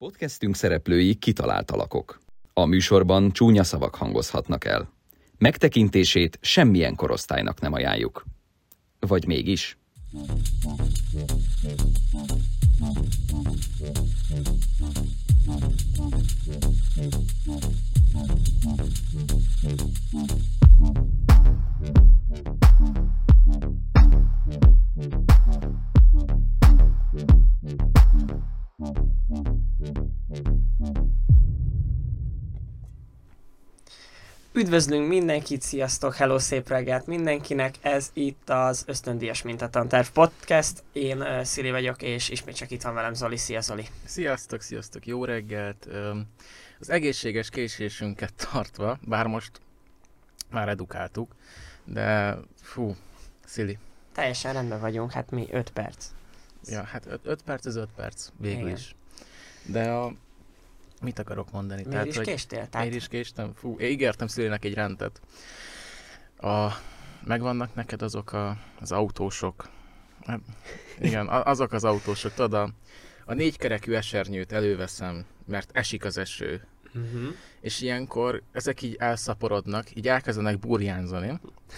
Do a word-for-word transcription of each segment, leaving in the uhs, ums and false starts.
Podcastünk szereplői kitalált alakok. A műsorban csúnya szavak hangozhatnak el. Megtekintését semmilyen korosztálynak nem ajánljuk. Vagy mégis? Üdvözlünk mindenkit, sziasztok, hello, szép reggelt mindenkinek, ez itt az Ösztöndíjas Mintatanterv Podcast, én uh, Szili vagyok, és ismét csak itt van velem Zoli, szia Zoli! Sziasztok, sziasztok, jó reggelt! Az egészséges késésünket tartva, bár most már edukáltuk, de fú, Szili. Teljesen rendben vagyunk, hát mi öt perc. Ja, hát öt perc az öt perc, végül Igen. is. De a... Mit akarok mondani? Miért Tehát, is hogy késtél? Tehát... Miért is késtem? Fú, én ígértem Szilinek egy rendet. A... Megvannak neked azok a, az autósok, hát, igen, azok az autósok, tudod, a, a négykerekű esernyőt előveszem, mert esik az eső. Uh-huh. És ilyenkor ezek így elszaporodnak, így elkezdenek burjánzani,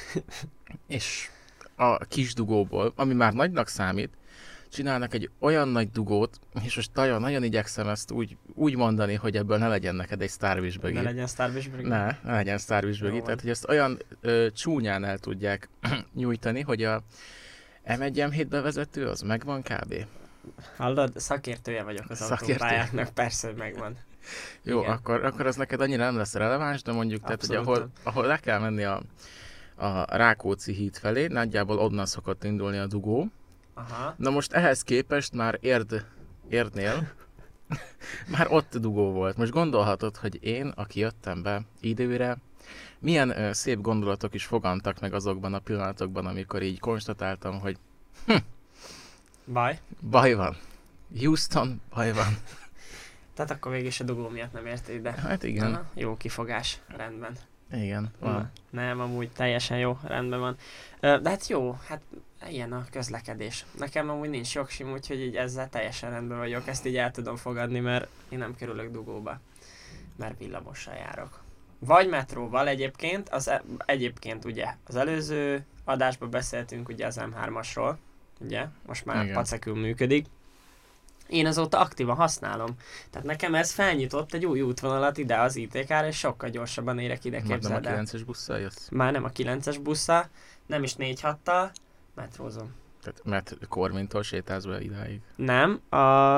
és a kis dugóból, ami már nagynak számít, csinálnak egy olyan nagy dugót, és most nagyon, nagyon igyekszem ezt úgy, úgy mondani, hogy ebből ne legyen neked egy Starwish buggy. Ne legyen Starwish buggy? Ne, ne legyen Starwish buggy. Tehát, hogy ezt olyan ö, csúnyán el tudják nyújtani, hogy a em egy em hét bevezető az megvan kb. Hallod? Szakértője vagyok az autópályáknak, persze, hogy megvan. Jó, Igen. akkor, akkor ez neked annyira nem lesz releváns, de mondjuk, tehát, hogy ahol, ahol le kell menni a, a Rákóczi híd felé, nagyjából onnan szokott indulni a dugó. Aha. Na most ehhez képest már érd, érdnél, már ott dugó volt. Most gondolhatod, hogy én, aki jöttem be időre, milyen ö, szép gondolatok is fogantak meg azokban a pillanatokban, amikor így konstatáltam, hogy hm, Baj? baj van. Houston, baj van. Tehát akkor végig is a dugó miatt nem értél ide. Hát igen. Aha, jó kifogás, rendben. Igen, van. Nem, amúgy teljesen jó, rendben van. De hát jó, hát ilyen a közlekedés. Nekem amúgy nincs jogsim, úgyhogy így ezzel teljesen rendben vagyok. Ezt így el tudom fogadni, mert én nem kerülök dugóba, mert villamossal járok. Vagy metróval egyébként, az e- egyébként ugye az előző adásban beszéltünk ugye az em hármasról, ugye, most már Igen. pacekül működik. Én azóta aktívan használom. Tehát nekem ez felnyitott egy új útvonalat ide az í té ká-ra, és sokkal gyorsabban érek ide, Már nem a képzeld el. kilences busszal jössz? Már nem a kilences busszal, nem is négy hattal, metrózom. Tehát, mert Korvintól sétálsz be idáig. Nem, a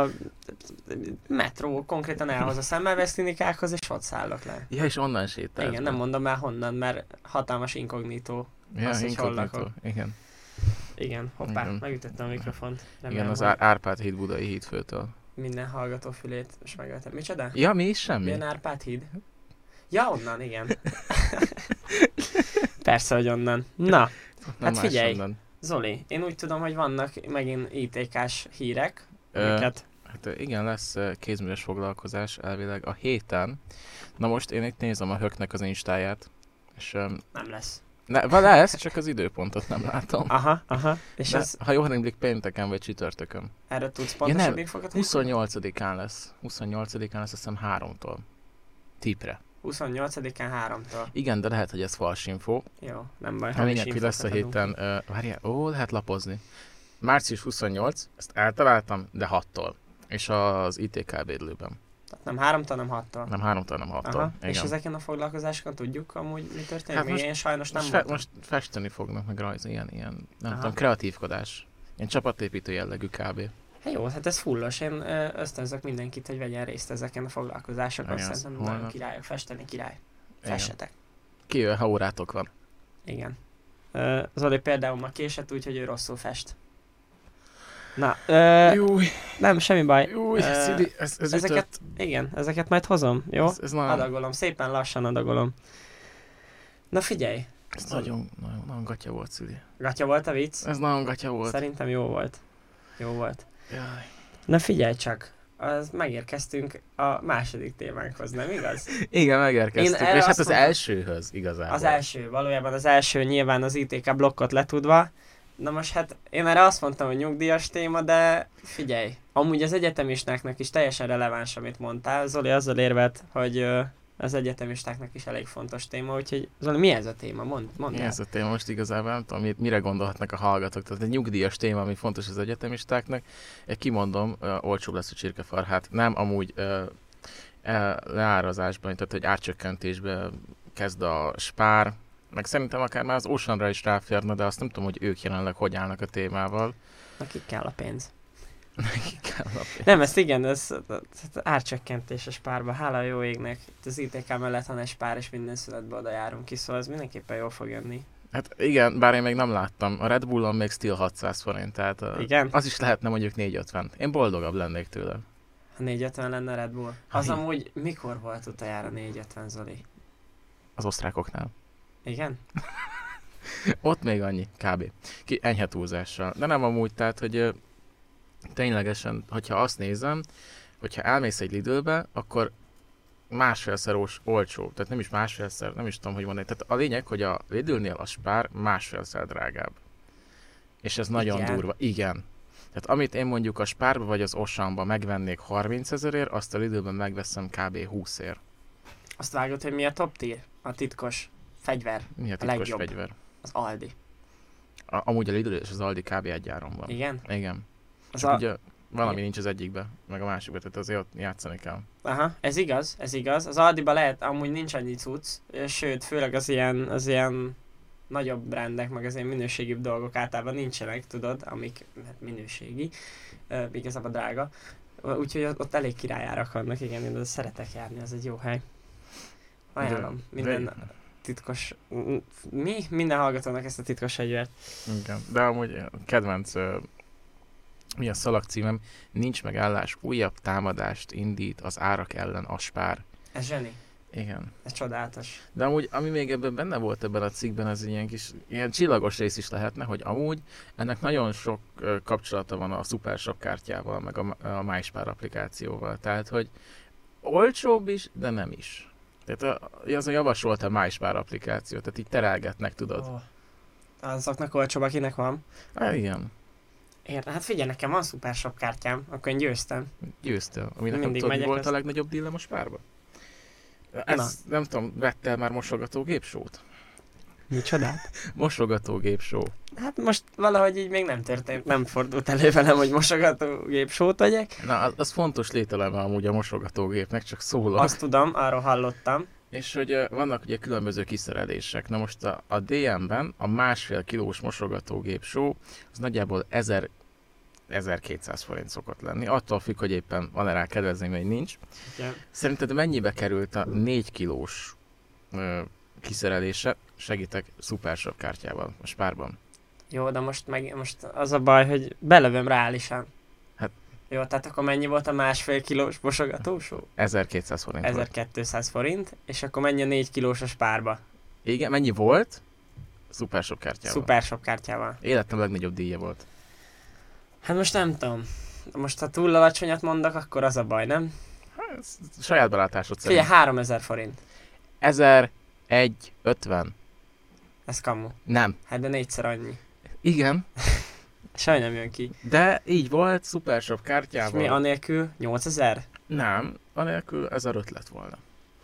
metró konkrétan elhoz a Szemmelweis-klinikákhoz, és ott szállok le. Ja, és onnan sétálsz Igen, be. nem mondom már honnan, mert hatalmas inkognitó. Ja, azt, hogy hol inkognitó. lakok. Igen. Igen, hoppá, Igen. megütöttem a mikrofont. Remélem, Igen, az hogy Ár- Árpád híd budai hídfőtől. minden hallgató fülét és megöltem. Micsoda? Ja, mi is semmi? Milyen Árpád híd? Ja, onnan, igen. Persze, hogy onnan. Na, Nem hát más figyelj. onnan. Zoli, én úgy tudom, hogy vannak megint í té ká-s hírek, Ö, amiket... Hát igen, lesz ö, kézműves foglalkozás elvileg a héten. Na most én itt nézem a Höknek az instáját, és öm, Nem lesz. ne, van lesz, csak az időpontot nem látom. Aha, aha. És De, ez, ha jól emlék, pénteken vagy csütörtökön. erről tudsz Ja, pontosabb nem, infokat? huszonnyolcadikán lesz. huszonnyolcadikán lesz, azt hiszem háromtól. Tipre. huszonnyolcadikán háromtól. Igen, de lehet, hogy ez fals info. Jó, nem baj. A hamis lényeg, hogy lesz a infokat adunk. héten, uh, várjál, ó, lehet lapozni. március huszonnyolc, ezt eltaláltam, de hattól. És az i té ká védlőben. Tehát nem háromtól, nem hattól. Nem háromtól, nem hattól. Aha. Igen. És ezeken a foglalkozásokon tudjuk amúgy mi történik? Hát Hát most- én sajnos nem most, fe, voltam. most festeni fognak, meg rajz, ilyen, ilyen, nem Aha. tudom, kreatívkodás. Ilyen csapatépítő jellegű kb. Hát jó, hát ez fullos. Én ö, ösztönzök mindenkit, hogy vegyen részt ezeken a foglalkozásokon. Igen, Szerintem holnap. nagyon királyok. Festeni király. Igen. Fessetek. Kijön, ha órátok van. Igen. Ö, Zoli például ma késett, úgyhogy ő rosszul fest. Na, ö, Júj, nem, semmi baj. júj, Ö, Szidi, ez, ez ezeket, ütött. igen, ezeket majd hozom, jó? Ez, ez nagyon, Adagolom, szépen lassan adagolom. Na figyelj, ez nagyon, nagyon, nagyon gatya volt, Szidi. gatya volt a vicc? Ez nagyon gatya volt. Szerintem jó volt. Jó volt. Jaj. Na figyelj csak, az megérkeztünk a második témánkhoz, nem igaz? Igen, megérkeztünk. Én erre És hát azt az mondom- elsőhöz igazából. Az első, valójában az első nyilván az í té ká blokkot letudva, Na most hát én erre azt mondtam, hogy nyugdíjas téma, de figyelj, amúgy az egyetemistáknak is teljesen releváns, amit mondtál. Zoli azzal érvelt, hogy ö, az egyetemistáknak is elég fontos téma, úgyhogy Zoli, mi ez a téma? Mond, mondd Mi el. ez a téma? Most igazából nem tudom, mire gondolhatnak a hallgatók. Tehát egy nyugdíjas téma, ami fontos az egyetemistáknak. Én kimondom, uh, olcsóbb lesz a csirkefar. Hát nem amúgy uh, leárazásban, tehát hogy árcsökkentésben kezd a Spár, meg szerintem akár már az Oceanra is ráférne, de azt nem tudom, hogy ők jelenleg hogy állnak a témával. Nekik kell a pénz. Nekik kell a pénz. Nem, ez igen, ez, ez árcsökkentés a Spárba, hála a jó égnek. Itt az i té ká mellett van egy Spár, és minden születbe oda járunk ki, szóval ez mindenképpen jól fog jönni. Hát igen, bár én még nem láttam. A Red Bullon még still hatszáz forint, tehát a, Igen? az is lehetne mondjuk négyszázötven. Én boldogabb lennék tőle. Ha négyszázötven lenne Red Bull. Ha, Az hi- amúgy mikor volt utoljára négyszázötven, Zoli? Az osztrákoknál. Igen? Ott még annyi, kb. Ki, enyhe túlzással. De nem amúgy, tehát, hogy ö, ténylegesen, hogyha azt nézem, hogyha elmész egy Lidlbe, akkor másfélszer os- olcsó. Tehát nem is másfélszer, nem is tudom, hogy mondani. Tehát a lényeg, hogy a Lidlnél a Spár másfélszer drágább. És ez nagyon Igen. durva. Igen. Tehát amit én mondjuk a Spárba vagy az Oceanba megvennék harmincezerért, azt a Lidlben megveszem kb. húszért. Azt vágod, hogy mi a top tier? A titkos fegyver? Mi a A titkos legjobb. fegyver? Az Aldi. A, amúgy a Lidl és az Aldi kb. Egy áron van. Igen? Igen. Az Csak a... ugye valami Igen. nincs az egyikbe, meg a másikba, tehát azért ott játszani kell. Aha, ez igaz, ez igaz. Az Aldiba lehet, amúgy nincs annyi cucc, sőt, főleg az ilyen, az ilyen nagyobb brandek, meg az ilyen minőségibb dolgok általában nincsenek, tudod, amik hát minőségi, uh, igazából drága. Úgyhogy ott, ott elég királyárak vannak, igen, én oda szeretek járni, ez egy jó hely. Ajánlom, minden de, titkos... Mi? Minden hallgatónak ezt a titkos fegyvert. igen, de amúgy kedvenc, ö, mi a szalagcímem, nincs megállás, újabb támadást indít az árak ellen a Spár. Ez zseni, Igen. ez csodálatos. De amúgy, ami még ebben benne volt ebben a cikkben, az ilyen kis, ilyen csillagos rész is lehetne, hogy amúgy ennek nagyon sok ö, kapcsolata van a Super Shop kártyával, meg a, a MySpár applikációval. Tehát, hogy olcsóbb is, de nem is. Tehát a, az a javasolt a MySpár applikáció, tehát így terelgetnek, tudod. Oh. Azoknak olcsóbb, akinek van. Há, igen, Érde, hát figyelj, nekem van Super Shop kártyám, akkor én győztem. győztél. Ami nekem Mindig tudod, mi megyek, volt azt- a legnagyobb dílem a Spárban? Ez, nem tudom, vettél már mosogatógépsót? Micsodát? Mosogatógépsó. Hát most valahogy így még nem történt, nem fordult elő velem, hogy mosogatógép sót vegyek. Na, az, az fontos lételeme amúgy a mosogatógépnek, csak szólok. Azt tudom, arról hallottam. És hogy uh, vannak ugye különböző kiszerelések. Na most a, a dé em-ben a másfél kilós mosogatógép só, az nagyjából ezer ezerkétszáz forint szokott lenni. Attól függ, hogy éppen van-e rá kedvezmény, vagy nincs. Igen. Szerinted mennyibe került a négy kilós uh, kiszerelése? Segítek Super Shop kártyával a Spárban. Jó, de most, meg, most az a baj, hogy belövöm reálisan. Hát- Jó, tehát akkor mennyi volt a másfél kilós mosogatósó? ezerkétszáz forint volt. ezerkétszáz forint, és akkor mennyi a négy kilós a Spárba? Igen, mennyi volt? Super Shop kártyával. Super Shop kártyával. Életem legnagyobb díja volt. Hát most nem tudom. Most ha túl alacsonyat mondok, akkor az a baj, nem? Hát, ez saját belátásod szerint. Figyelj, háromezer forint. ezerszázötven. Ez kamu. Nem. Hát de négyszer annyi. Igen, Sajnos nem jön ki. de így volt, Super Shop És kártyával. mi anélkül? nyolcezer? Nem, anélkül ezeröt lett volna.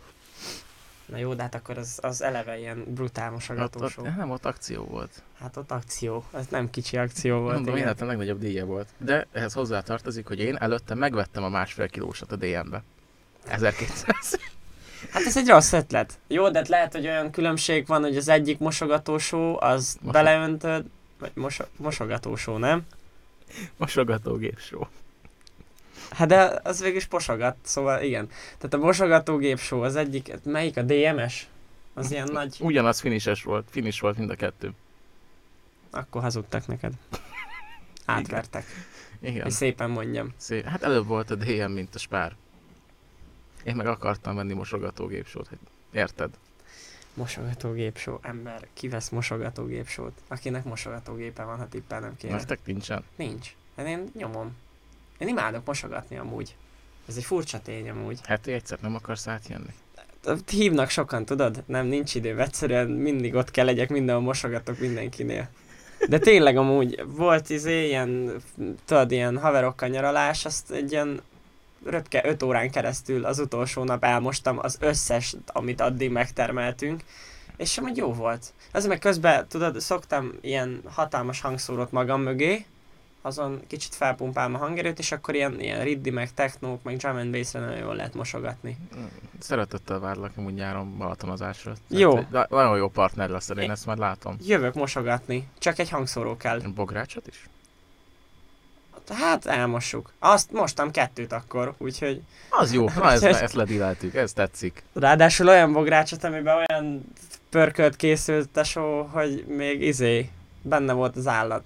Na jó, de hát akkor az, az eleve ilyen brutál Ott, mosogatósó. ott, nem, ott akció volt. Hát ott akció. Ez nem kicsi akció volt. Mondom, igen. életem legnagyobb díja volt. De ehhez hozzá tartozik, hogy én előtte megvettem a másfél kilósat a dé em-be. ezerkétszáz. Hát ez egy rossz ötlet. Jó, de hát lehet, hogy olyan különbség van, hogy az egyik mosogatósó, az Mosog- beleöntöd, vagy moso- mosogatósó, nem? Mosogatógép só. Hát de az végül is posogat, szóval igen. Tehát a mosogatógép show az egyik, melyik a dé em es? Az ilyen nagy, Ugyanaz finishes volt, finish volt mind a kettő. akkor hazudtak neked. Átvertek, Igen. hogy szépen mondjam. Szép. Hát előbb volt a dé em, mint a Spár. Én meg akartam venni mosogatógép sót, hogy érted? Mosogatógép show, ember, ki vesz mosogatógép show-t? Akinek mosogatógépe van, ha tippelnem kéne. Nektek nincsen. Nincs. Hát én nyomom. Én imádok mosogatni amúgy. Ez egy furcsa tény amúgy. Heti egyszer nem akarsz átjönni? Hívnak sokan, tudod? Nem, nincs idő. Egyszerűen mindig ott kell legyek, mindenhol mosogatok mindenkinél. De tényleg amúgy volt izé ilyen, tudod, ilyen haverokkal nyaralás, azt egy ilyen röpke öt órán keresztül az utolsó nap elmostam az összes, amit addig megtermeltünk, és amúgy jó volt. Ez meg közben, tudod, szoktam ilyen hatalmas hangszórót magam mögé, azon kicsit felpumpálom a hangerőt, és akkor ilyen, ilyen riddi, meg technók, meg drum and bass-re nagyon jól lehet mosogatni. Szeretettel várlak amúgy nyáron Balatonozásra. Jó. Tehát, nagyon jó partner lesz, én ezt már látom. Jövök mosogatni, csak egy hangszóró kell. Bográcsot is? Hát elmossuk. Azt mostam kettőt akkor, úgyhogy... Az jó, na ezt, ezt ledíleltük, ez tetszik. Ráadásul olyan bográcsot, amiben olyan pörkölt készült, tesó, hogy még izé, benne volt az állat.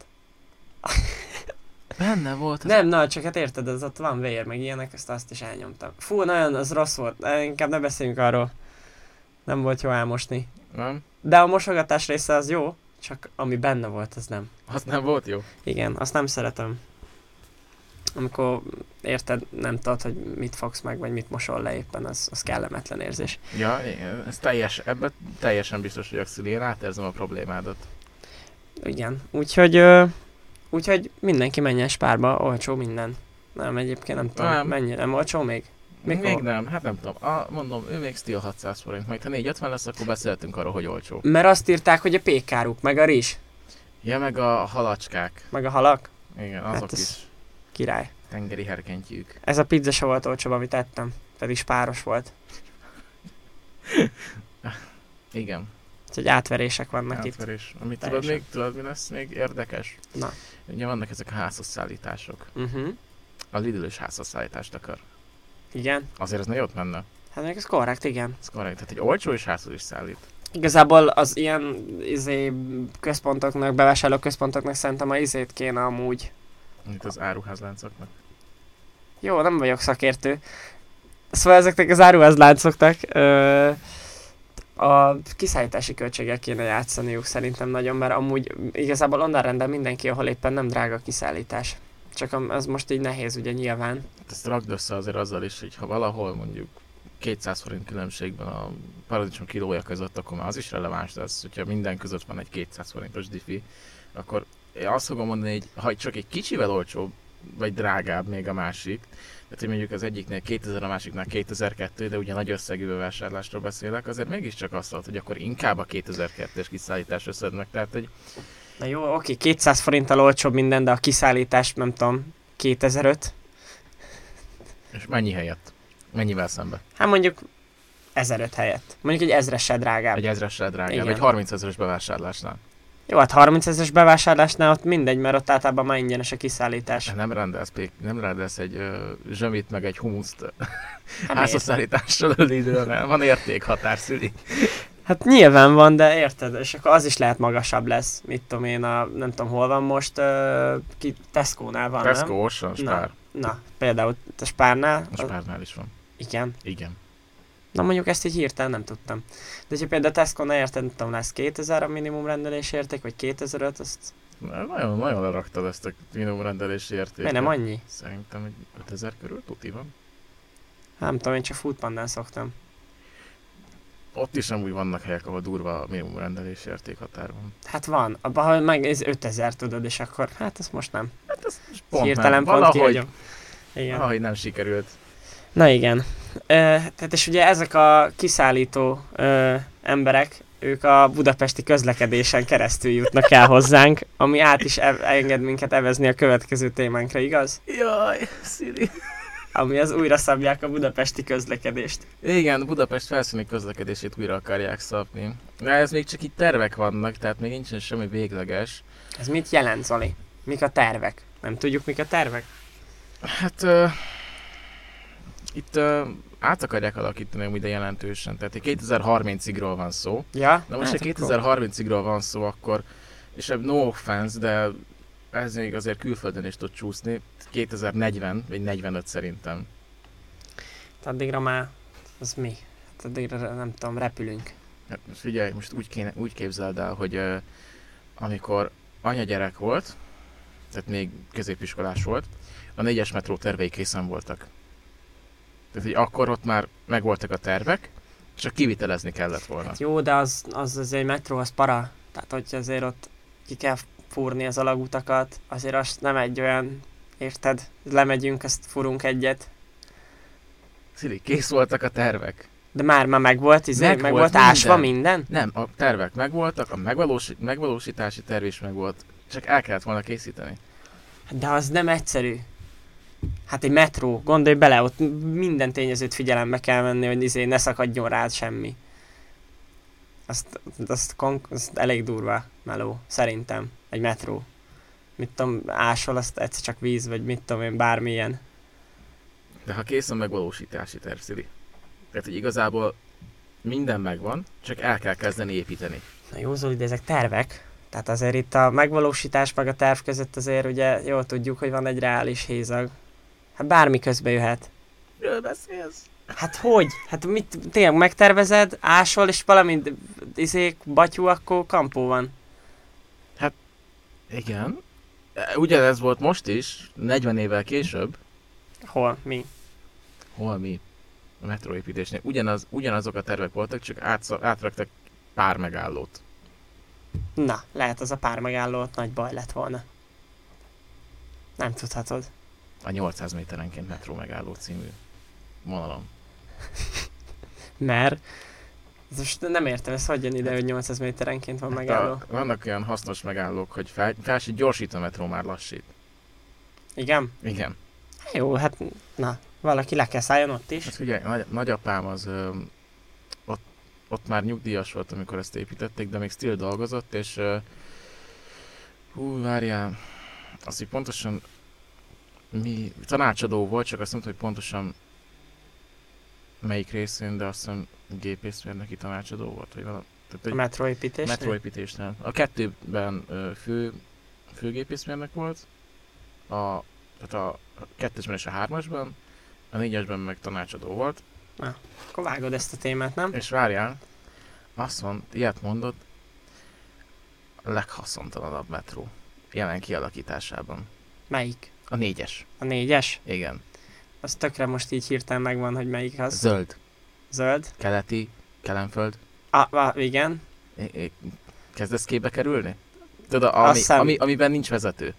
Benne volt az... Nem, na, csak hát érted, az ott van vér, meg ilyenek, ezt azt is elnyomtam. Fú, nagyon, az rossz volt, inkább ne beszéljünk arról. Nem volt jó elmosni. Nem? De a mosogatás része az jó, csak ami benne volt, az nem. Az nem volt jó? Igen, azt nem szeretem. Amikor érted, nem tudod, hogy mit fogsz meg, vagy mit mosol le éppen, az, az kellemetlen érzés. Ja, ez teljes, ebben teljesen biztos vagyok, Szili, én átérzem a problémádat. Igen, úgyhogy, ö, úgyhogy mindenki menjen Spárba, olcsó minden. Nem, egyébként nem tudom, Nem. mennyi, nem olcsó még? Mikor? Még nem, hát nem tudom. A, mondom, ő még Steel hatszáz forint, majd ha négy-ötven lesz, akkor beszéltünk arról, hogy olcsó. Mert azt írták, hogy a pékáruk, meg a rizs, Ja, meg a halacskák. meg a halak, Igen, Hát azok ez- is. király. Tengeri herkentyűk. Ez a pizza se volt olcsóbb, amit ettem, pedig spáros volt. Igen, Úgyhogy átverések vannak itt. átverés. Amit tudod Teljesen. még, tudod mi lesz még érdekes? Na. Ugye vannak ezek a házhozszállítások. Uh-huh. A Lidl is házhozszállítást akar. Igen, Azért ez nagyot menne. hát még ez korrekt, igen. Ez korrekt. Tehát egy olcsó és házhoz is szállít. Igazából az ilyen izé, központoknak, bevásárló központoknak szerintem a izét kéne amúgy. Mint az áruházláncoknak. Jó, nem vagyok szakértő. Szóval ezeknek az áruházláncoknak ö, a kiszállítási költségek kéne játszaniuk szerintem nagyon, mert amúgy igazából onnan rendel mindenki, ahol éppen nem drága a kiszállítás. Csak am- az most így nehéz ugye nyilván. Hát ezt rakd össze azért azzal is, hogy ha valahol mondjuk kétszáz forint különbségben a paradicsom kilója között, akkor már az is releváns lesz, hogyha minden között van egy kétszáz forintos diffi, akkor én azt fogom mondani, hogy ha csak egy kicsivel olcsóbb, vagy drágább még a másik, tehát hogy mondjuk az egyiknél kétezer, a másiknál kétezer-kettő, de ugye nagy összegű vásárlásról beszélek, azért mégiscsak azt mondod, hogy akkor inkább a kétezer-kettes kiszállításra szed meg, tehát hogy Na jó, oké, kétszáz forinttal olcsóbb minden, de a kiszállítás nem tudom, kétezer-öt. és mennyi helyett? Mennyivel szembe? Hát mondjuk ezeröt helyett. Mondjuk egy ezressel drágább. Egy ezressel drágább, Igen. egy harminc ezeres bevásárlásnál. Jó, hát harminc ezeres bevásárlásnál ott mindegy, mert ott általában már ingyenes a kiszállítás. Nem rendelsz, pék, nem rendelsz egy uh, zsömit meg egy humuszt Hát, házhozszállítással időn, van értékhatár, Szüli. hát nyilván van, de érted, és akkor az is lehet magasabb lesz. Mit tudom én, a, nem tudom hol van most, uh, ki Tesco-nál van, Tesco, nem? Ocean, Spár. Na, például a Spárnál. A Spárnál is van. Igen. Igen. Na mondjuk ezt így hirtelen nem tudtam. De hogyha például a Tesco-nál érted, nem tudom, lesz kétezer a minimum rendelés érték, vagy kétezer-öt, azt Nagyon, nagyon leraktad ezt a minimum rendelési értéket. miért nem annyi? Szerintem egy ötezer körül tuti van. Nem tudom, én csak Foodpandán szoktam. Ott is nem úgy vannak helyek, ahol durva a minimum rendelési értékhatár van. Hát van, abban ha meg ez ötezer tudod, és akkor, hát ezt most nem. Hát ez pont Hirtelen nem. pont Valahogy, kihagyom. Igen. valahogy nem sikerült. Na igen. Ö, tehát és ugye ezek a kiszállító ö, emberek, ők a budapesti közlekedésen keresztül jutnak el hozzánk, ami át is ev- enged minket evezni a következő témánkra, igaz? Jaj, Szili. Ami az újra szabják a budapesti közlekedést. Igen, Budapest felszíni közlekedését újra akarják szabni. De ez még csak itt tervek vannak, tehát még nincsen semmi végleges. Ez mit jelent, Zoli? Mik a tervek? Nem tudjuk, mik a tervek? Hát uh, itt uh, át akarják alakítani ide jelentősen, tehát kétezer-harmincigról van szó. Ja? Na most, hát ha kétezer-harmincigról van szó, akkor, és ebb no offense, de ez még azért külföldön is tud csúszni, kétezer-negyven vagy negyvenöt szerintem. akkor addigra már, az mi? Hát addigra nem tudom, repülünk. Hát most figyelj, most úgy, kéne, úgy képzeld el, hogy uh, amikor anyagyerek volt, tehát még középiskolás volt, a négyes metró tervei készen voltak. Tehát, hogy akkor ott már megvoltak a tervek, csak kivitelezni kellett volna. Jó, de az, az azért metró, az para. Tehát, hogy azért ott ki kell fúrni az alagutakat, azért azt nem egy olyan, érted, lemegyünk, azt furunk egyet. Szili, kész voltak a tervek. De már már megvolt, izé, Meg meg volt volt ásva minden. minden? Nem, a tervek megvoltak, a megvalósi- megvalósítási terv is megvolt, csak el kellett volna készíteni. De az nem egyszerű. Hát egy metró, gondolj bele, ott minden tényezőt figyelembe kell venni, hogy izé ne szakadjon rád semmi. Azt, azt, konk- azt elég durva meló, szerintem, egy metró. Mit tudom, ásol, azt egyszer csak víz, vagy mit tudom én, bármilyen. De ha kész a megvalósítási terv, Szili. Tehát, hogy igazából minden megvan, csak el kell kezdeni építeni. Na jó, Zoli, de ezek tervek. Tehát azért itt a megvalósítás meg a terv között azért ugye jól tudjuk, hogy van egy reális hézag. Hát bármi közbe jöhet. Miről beszélsz? Hát hogy? Hát mit tényleg megtervezed, ásol, és valami izé, batyú, akkor kampó van. Igen. Ugyanez volt most is, negyven évvel később. Hol? Mi? Hol mi? A metróépítésnél. Ugyanaz, ugyanazok a tervek voltak, csak átsz- átraktak pár megállót. Na, lehet az a pár megálló ott nagy baj lett volna. Nem tudhatod. A nyolcszáz méterenként metró megálló című vonalon. Mert ez most nem értem, ez hogy jön ide, hogy nyolcszáz méterenként van megálló. A, vannak olyan hasznos megállók, hogy fel, felsít gyorsít a metró, már lassít. Igen? Igen. Jó, hát na, valaki le kell szálljon ott is. Hát ugye, nagy, nagyapám az ö, ott, ott már nyugdíjas volt, amikor ezt építették, de még still dolgozott, és ö, hú, várjál, azt, hogy pontosan mi, tanácsadó volt, csak azt nem tudom, hogy pontosan melyik részén, de azt hiszem gépészmérnöki tanácsadó volt, vagy valami. Tehát A egy metróépítés. metróépítésnél. A kettőben ö, fő, főgépészmérnök volt, a, tehát a, a kettesben és a hármasban, a négyesben meg tanácsadó volt, Akkor vágod ezt a témát, nem? és várjál, azt mond, ilyet mondott, a leghaszontalanabb metró jelen kialakításában. Melyik? A négyes. A négyes? Igen. Az tökre most így hirtelen megvan, hogy melyik az. Zöld. Zöld. Keleti, Kelenföld. Ah, ah igen. É- é- Kezdesz képbe kerülni? Tudod, ami, Azt hiszem- ami, amiben nincs vezető.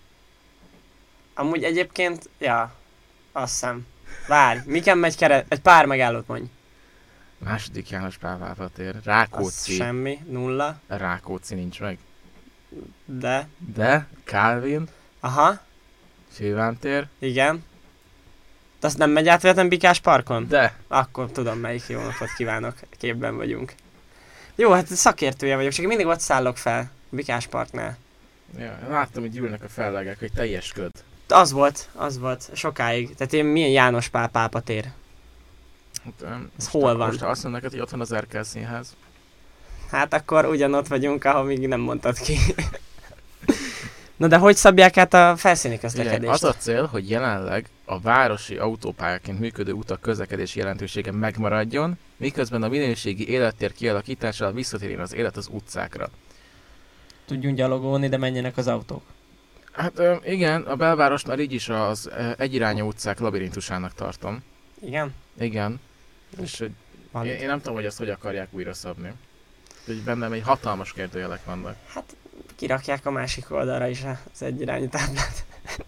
Amúgy egyébként, ja, azt hiszem. Várj, miken megy keret? Egy pár megállót mondj. Második János Pál Váva tér. Az Rákóczi. semmi, nulla, Rákóczi nincs meg. de, De Calvin, aha, Főván tér. igen. De azt nem megy át véletlen Bikás parkon? De Akkor tudom, melyik. Jó napot kívánok, képben vagyunk. Jó, hát szakértője vagyok, csak mindig ott szállok fel, Bikás parknál. ja, láttam, hogy gyűlnek a fellegek, hogy teljes köd. Az volt, az volt, sokáig. Tehát én milyen János Pál pápa tér? Hát, em, Ez most hol a- van? Most azt mondom neked, hogy ott van az Erkel Színház. Hát akkor ugyanott vagyunk, ahol még nem mondtad ki. Na de hogy szabják át a felszíni Ugye, közlekedést? az a cél, hogy jelenleg a városi autópályaként működő utak közlekedési jelentősége megmaradjon, miközben a minőségi élettér kialakítással visszatérjen az élet az utcákra. Tudjunk gyalogolni, de menjenek az autók. Hát ö, igen, a belvárost már így is az ö, egyirányú utcák labirintusának tartom. Igen? Igen. És hogy Van. én, én nem tudom, hogy ezt hogy akarják újra szabni. Hogy bennem egy hatalmas kérdőjelek vannak. Hát kirakják a másik oldalra is az egyirányú táblát.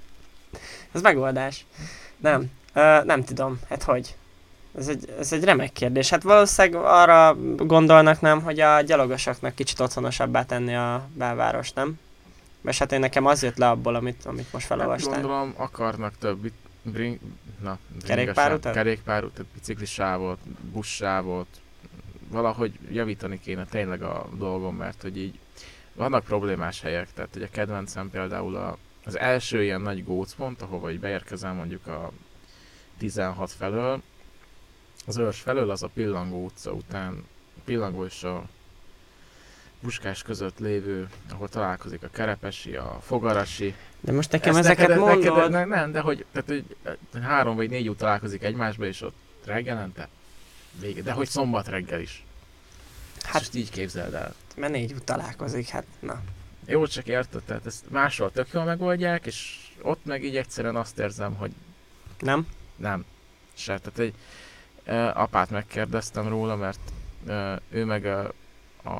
Ez megoldás. Nem. Ö, nem tudom. Hát hogy? Ez egy, ez egy remek kérdés. Hát valószínűleg arra gondolnak, nem, hogy a gyalogosoknak kicsit otthonosabbá tenni a belvárost, nem? És hát én nekem az jött le abból, amit, amit most Hát felolvastál. gondolom akarnak több bit- bring, na, Kerékpárutat? kerékpárutat, biciklisávot, buszsávot, valahogy javítani kéne tényleg a dolgon, mert hogy így vannak problémás helyek, tehát hogy a kedvencem például a, az első ilyen nagy gócpont, ahova így beérkezem mondjuk a tizenhat felől, az Őrs felől az a Pillangó utca után, a Pillangó és a Puskás között lévő, ahol találkozik a Kerepesi, a Fogarasi. De most nekem Ezt ezeket neked- mondod. neked- ne, nem, de hogy, tehát, hogy három vagy négy út találkozik egymásba, és ott reggelente vége. De hogy szombat reggel is. Hát, Hát- és így képzeld el. Mert négy út találkozik, hát na. Jó, csak érted, tehát ezt máshol tök jól megoldják, és ott meg így egyszerűen azt érzem, hogy Nem? nem. Se, tehát egy ö, apát megkérdeztem róla, mert ö, ő meg ö, a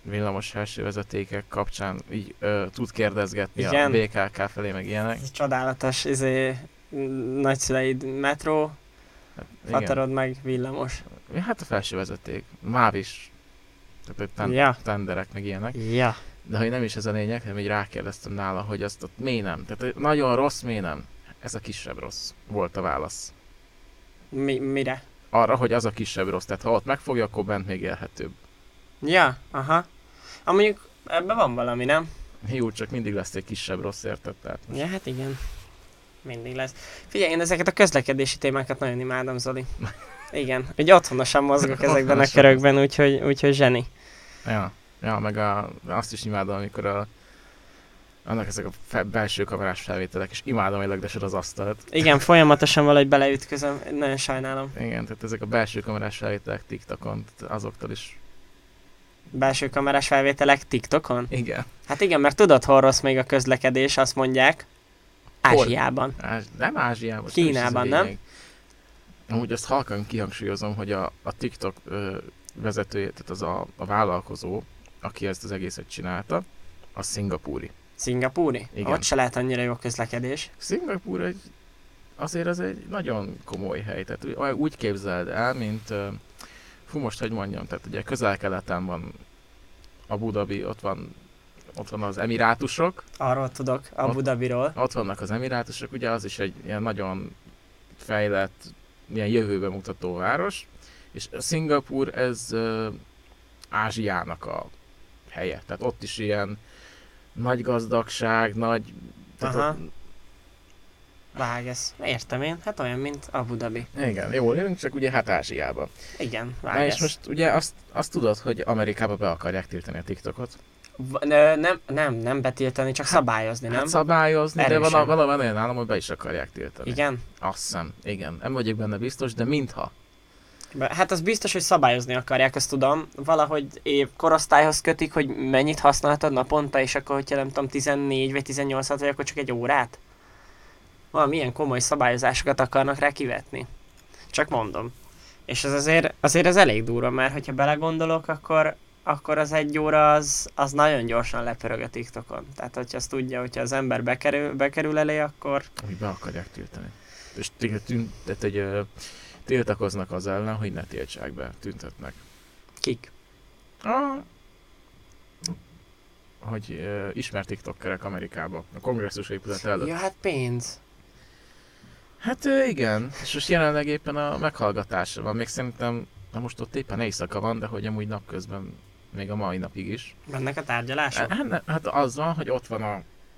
villamos felső vezetékek kapcsán így ö, tud kérdezgetni Igen. a bé ká ká felé, meg ilyenek. Ez csodálatos, izé, nagyszüleid metró, Igen. faterod meg villamos. Hát a felső vezeték. MÁV is. Tehát egy ten- Ja. tenderek, meg ilyenek. Ja. De hogy nem is ez a lényeg, hanem így rákérdeztem nála, hogy azt ott miért nem. Tehát nagyon rossz, miért nem. Ez a kisebb rossz volt a válasz. Mi, mire? Arra, hogy az a kisebb rossz. Tehát ha ott megfogja, akkor bent még élhetőbb. Ja, aha. Ah, mondjuk ebben van valami, nem? Jó, csak mindig lesz egy kisebb rossz, érted? Tehát most... Ja, hát igen. Mindig lesz. Figyelj, én ezeket a közlekedési témákat nagyon imádom, Zoli. Igen, úgy otthonosan mozgok ezekben a Otthonosan. körökben, úgyhogy, úgyhogy zseni. Ja, ja, meg a, azt is imádom, amikor a, annak ezek a fe, belső kamerás felvételek, és imádom, hogy lögdösöd az asztalt. Igen, folyamatosan valahogy beleütközöm, nagyon sajnálom. Igen, tehát ezek a belső kamerás felvételek TikTokon, azoktól is. Belső kamerás felvételek TikTokon? Igen. Hát igen, mert tudod, hol rossz még a közlekedés, azt mondják. Hol? Ázsiában. Ázs, nem Ázsiában. Kínában, nem? Amúgy azt halkan kihangsúlyozom, hogy a, a TikTok ö, vezetője, tehát az a, a vállalkozó, aki ezt az egészet csinálta, az szingapúri. Szingapúri? Igen. Ott se lehet annyira jó közlekedés. Szingapúr egy, azért az egy nagyon komoly hely, tehát úgy- úgy képzeld el, mint, ö, fú most hogy mondjam, tehát ugye közel-keleten van Abu Dhabi, ott van, ott van az Emirátusok, Arról tudok, Abu Ott- Dhabiról. ott vannak az Emirátusok, ugye az is egy ilyen nagyon fejlett, ilyen jövőbe mutató város, és Szingapúr ez uh, Ázsiának a helye, tehát ott is ilyen nagy gazdagság, nagy... Tehát Aha. ott, Vág ez. Értem én, hát olyan, mint Abu Dhabi. igen, jól élünk, csak ugye hát Ázsiában. Igen, Na vág és ez. most ugye azt, azt tudod, hogy Amerikába be akarják tiltani a TikTokot? V- nö, nem, nem, nem betiltani, csak szabályozni, nem? Hát szabályozni, de van, Erősen. a- valami olyan állam, hogy be is akarják tiltani. Igen? Azt hiszem, igen. Nem vagyok benne biztos, de mintha. Be- Hát az biztos, hogy szabályozni akarják, azt tudom. Valahogy év korosztályhoz kötik, hogy mennyit használtad naponta, és akkor, hogyha nem tudom, tizennégy vagy tizennyolc vagy akkor csak egy órát. Valamilyen komoly szabályozásokat akarnak rá kivetni. Csak mondom. És ez azért, azért ez elég durva, mert hogyha belegondolok, akkor, akkor az egy óra az, az nagyon gyorsan lepörög a TikTokon. Tehát, hogyha azt tudja, hogyha az ember bekerül, bekerül elé, akkor Hogy be akarják tiltani. És tényleg tűnt, tehát, hogy ö, tiltakoznak az ellen, hogy ne tiltsák be, tüntetnek. kik? Ah, hogy ö, ismert TikTokerek Amerikába, a kongresszus épület előtt. Ja, hát pénz. Hát ö, igen, és most jelenleg éppen a meghallgatása van, még szerintem, na most ott éppen éjszaka van, de hogy amúgy napközben, még a mai napig is. Mennek a tárgyalások? Hát, ne- hát az van, hogy ott van a,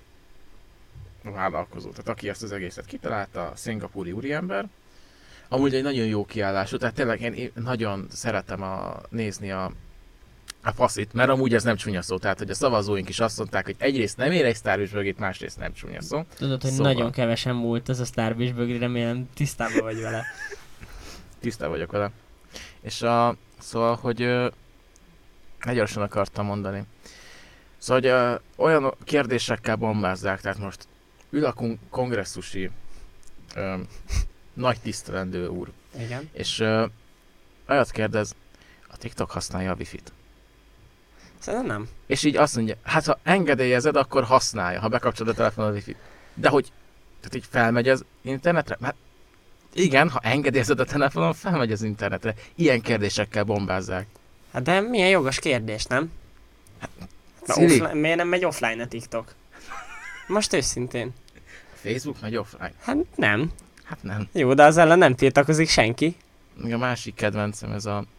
a vállalkozó, tehát aki ezt az egészet kitalálta, a szingapúri úriember. Amúgy egy nagyon jó kiállású, tehát tényleg én én nagyon szeretem a, nézni a, a faszit, mert amúgy ez nem csúnya szó, tehát hogy a szavazóink is azt mondták, hogy egyrészt nem ér egy sztárvizsgőgét, másrészt nem csúnya szó. Tudod, hogy Szóval. nagyon kevesen múlt ez a Starfish Bögri, remélem tisztában vagy vele. Tisztában vagyok vele. És a, szóval, hogy ö, egy gyorsan akartam mondani. Szóval, hogy ö, olyan kérdésekkel bombázzák, tehát most ül a kon- kongresszusi ö, nagy tisztelendő úr, Igen. és ö, olyat kérdez, a TikTok használja a Wi-Fi-t. Szerintem nem. És így azt mondja, hát ha engedélyezed, akkor használja, ha bekapcsolod a telefonod a Wi-Fi-t. De hogy, tehát így felmegy az internetre? Hát igen, ha engedélyezed a telefonon, felmegy az internetre. Ilyen kérdésekkel bombázzák. Hát de milyen jogos kérdés, nem? Na, Szili. offline, miért nem megy offline a TikTok? Most őszintén. Facebook megy offline? Hát nem. Hát nem. Jó, de az ellen nem tiltakozik senki. Még a másik kedvencem ez a...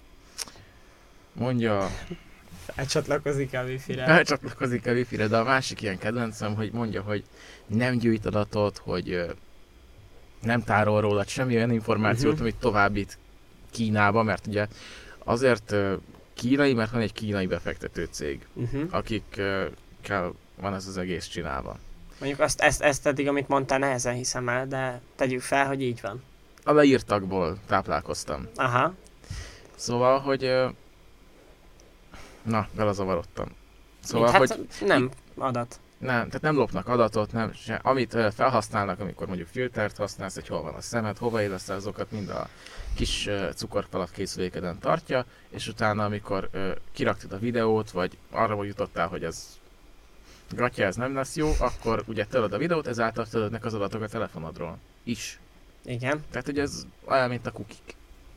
Mondja, Elcsatlakozik a wifi-re. felcsatlakozik a Wi-Fi-re, de a másik ilyen kedvencem, hogy mondja, hogy nem gyűjt adatot, hogy ö, nem tárol rólad semmi olyan információt, Mhm. amit továbbít Kínába, mert ugye azért ö, kínai, mert van egy kínai befektető cég, Uh-huh. akikkel van ez az egész csinálva. Mondjuk azt, ezt, ezt eddig, amit mondtál, nehezen hiszem el, de tegyük fel, hogy így van. A leírtakból táplálkoztam. Aha. Szóval, hogy... ö, Na, belezavarodtam. Szóval, hát hogy nem adat. Nem, tehát nem lopnak adatot, nem, se, amit ö, felhasználnak, amikor mondjuk filtert használsz, hogy hol van a szemed, hova élesztel, azokat mind a kis ö, cukorfalat készülékeden tartja, és utána, amikor ö, kiraktad a videót, vagy arra jutottál, hogy ez gatya, ez nem lesz jó, akkor ugye tölöd a videót, ezáltal tölödnek az adatok a telefonodról is. Igen. Tehát ugye ez olyan, mint a kukik.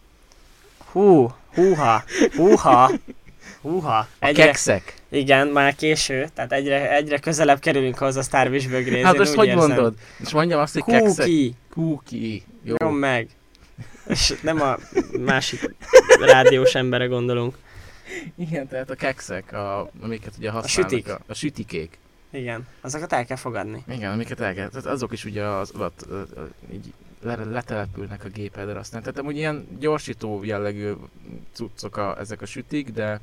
Hú, húha, húha, húha. A Egyre, kekszek. igen, már késő, tehát egyre, egyre közelebb kerülünk hozzá a Starfish bögréhez. Hát én most úgy hogy érzem. mondod? Most mondjam azt, hogy kekszek. Kuki. Kuki. Jó. Jó meg. És nem a másik rádiós emberre gondolunk. Igen, tehát a kekszek, a, amiket ugye használnak. sütik. A, a sütikék. Igen, azokat el kell fogadni. Igen, amiket el kell. Tehát azok is ugye az adat ö, ö, így le, letelepülnek a gépedre aztán. Tehát amúgy ilyen gyorsító jellegű cuccok a, ezek a sütik, de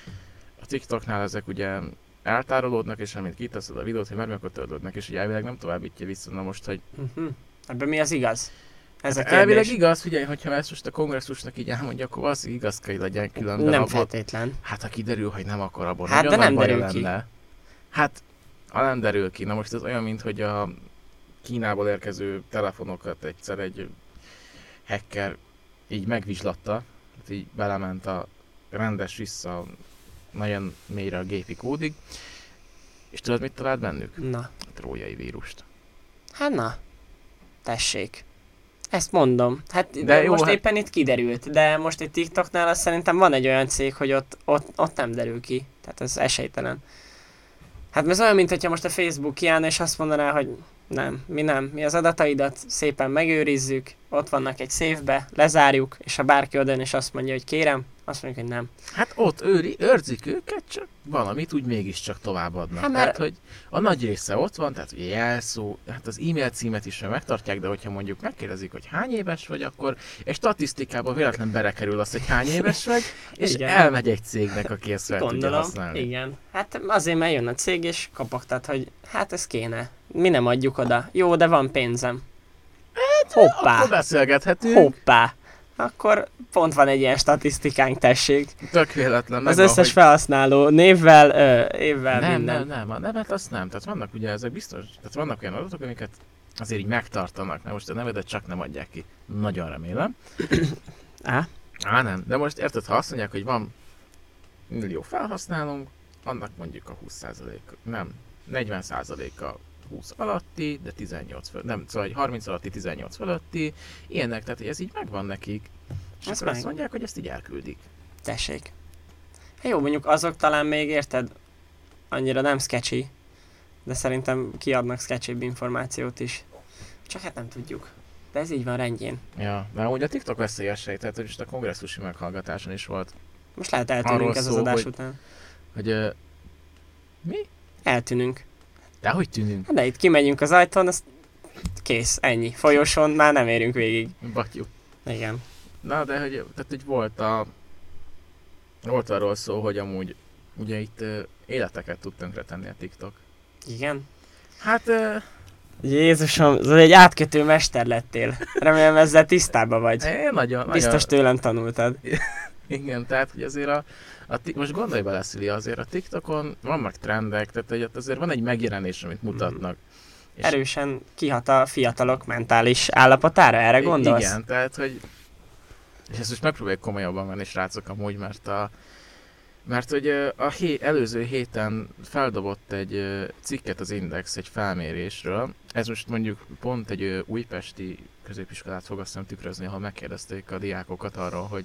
a TikToknál ezek ugye eltárolódnak, és amint kiteszed a videót, hogy már akkor töltődnek, és ugye elvileg nem továbbítja vissza. Na most, hogy Uh-huh. Ebben mi az igaz? Ez a hát elvileg kérdés. igaz, figyelj, hogyha ezt most a kongresszusnak így elmondja, akkor az igaz kell legyen különben. Nem abból, feltétlen. hát ha kiderül, hogy nem, akkor abból Hát, nagyon de nem nagy baja derül ki. lenne. Hát, ha nem derül ki. Na most ez olyan, mint hogy a Kínából érkező telefonokat egyszer egy hacker így megvizslatta, hát így belement a rendes vissza nagyon mélyre a gépi kódig, és tudod, mit talált bennük? Na, A trójai vírust. hát na. Tessék. Ezt mondom. Hát de, De jó, most hát- éppen itt kiderült, de most egy TikToknál azt szerintem van egy olyan cég, hogy ott, ott, ott nem derül ki. Tehát ez esélytelen. Hát ez olyan, mint hogyha most a Facebook kiállna és azt mondaná, hogy nem, mi nem. Mi az adataidat szépen megőrizzük, ott vannak egy széfbe, lezárjuk, és ha bárki oda és azt mondja, hogy kérem, azt mondjuk, hogy nem. Hát ott őri, őrzik őket, csak valamit úgy mégiscsak továbbadnak. Hát, Hát, mert- tehát, hogy a nagy része ott van, tehát ugye jelszó, hát az e-mail címet is megtartják, de hogyha mondjuk megkérdezik, hogy hány éves vagy, akkor egy statisztikában véletlen belekerül az, hogy hány éves vagy, és Igen. elmegy egy cégnek, aki ezt fel tudja Gondolom, használni. igen. Hát azért, mert jön a cég és kapogtat, hogy hát ez kéne. Mi nem adjuk oda. Jó, de van pénzem. Hoppá, Akkor beszélgethetünk. hoppá. Akkor pont van egy ilyen statisztikánk, tessék. Tök véletlen. Az megvan, összes hogy... felhasználó névvel, ö, évvel, Nem, minden. nem, nem, a nevet azt nem. Tehát vannak ugye ezek biztos, tehát vannak olyan adatok, amiket azért így megtartanak. Na most a nevedet csak nem adják ki. Nagyon remélem. Á, Á, nem. De most érted, ha azt mondják, hogy van millió felhasználónk, annak mondjuk a húsz százalék, nem, negyven százaléka húsz alatti, de tizennyolc fölött, nem, szóval hogy harminc alatti, tizennyolc fölötti, ilyenek, tehát hogy ez így megvan nekik. És Ez akkor meg. azt mondják, hogy ezt így elküldik. tessék. Hát jó, mondjuk azok talán még érted, annyira nem sketchy, de szerintem kiadnak sketchybb információt is. Csak hát nem tudjuk. De ez így van rendjén. Ja, de amúgy a TikTok veszélyesei, tehát hogy most a kongresszusi meghallgatáson is volt, Most lehet eltűnünk Arról ez az szó, adás hogy- után. hogy uh, mi? Eltűnünk. De hogy tűnünk? De itt kimegyünk az ajtón, az kész, ennyi. Folyosón már nem érünk végig. Batyú. Igen. Na, de hogy, tehát, hogy volt a... Volt arról szó, hogy amúgy ugye itt uh, életeket tud tönkretenni a TikTok. Igen. Hát... Uh, Jézusom, ez egy átkötő mester lettél. Remélem ezzel tisztában vagy. én nagyon, Biztos nagyon... tőlem tanultad. Igen, tehát hogy azért a... a ti- most gondolj bele, Szili, azért a TikTokon vannak trendek, tehát hogy ott azért van egy megjelenés, amit mutatnak. És- Erősen kihat a fiatalok mentális állapotára, erre I- gondolsz? Igen, tehát hogy... És ezt most megpróbáljuk komolyabban venni, srácok, amúgy, mert a... Mert hogy ö, a hé, előző héten feldobott egy ö, cikket az Index egy felmérésről. Ez most mondjuk pont egy ö, újpesti középiskolát fog azt hiszem tükrözni, ahol megkérdezték a diákokat arról, hogy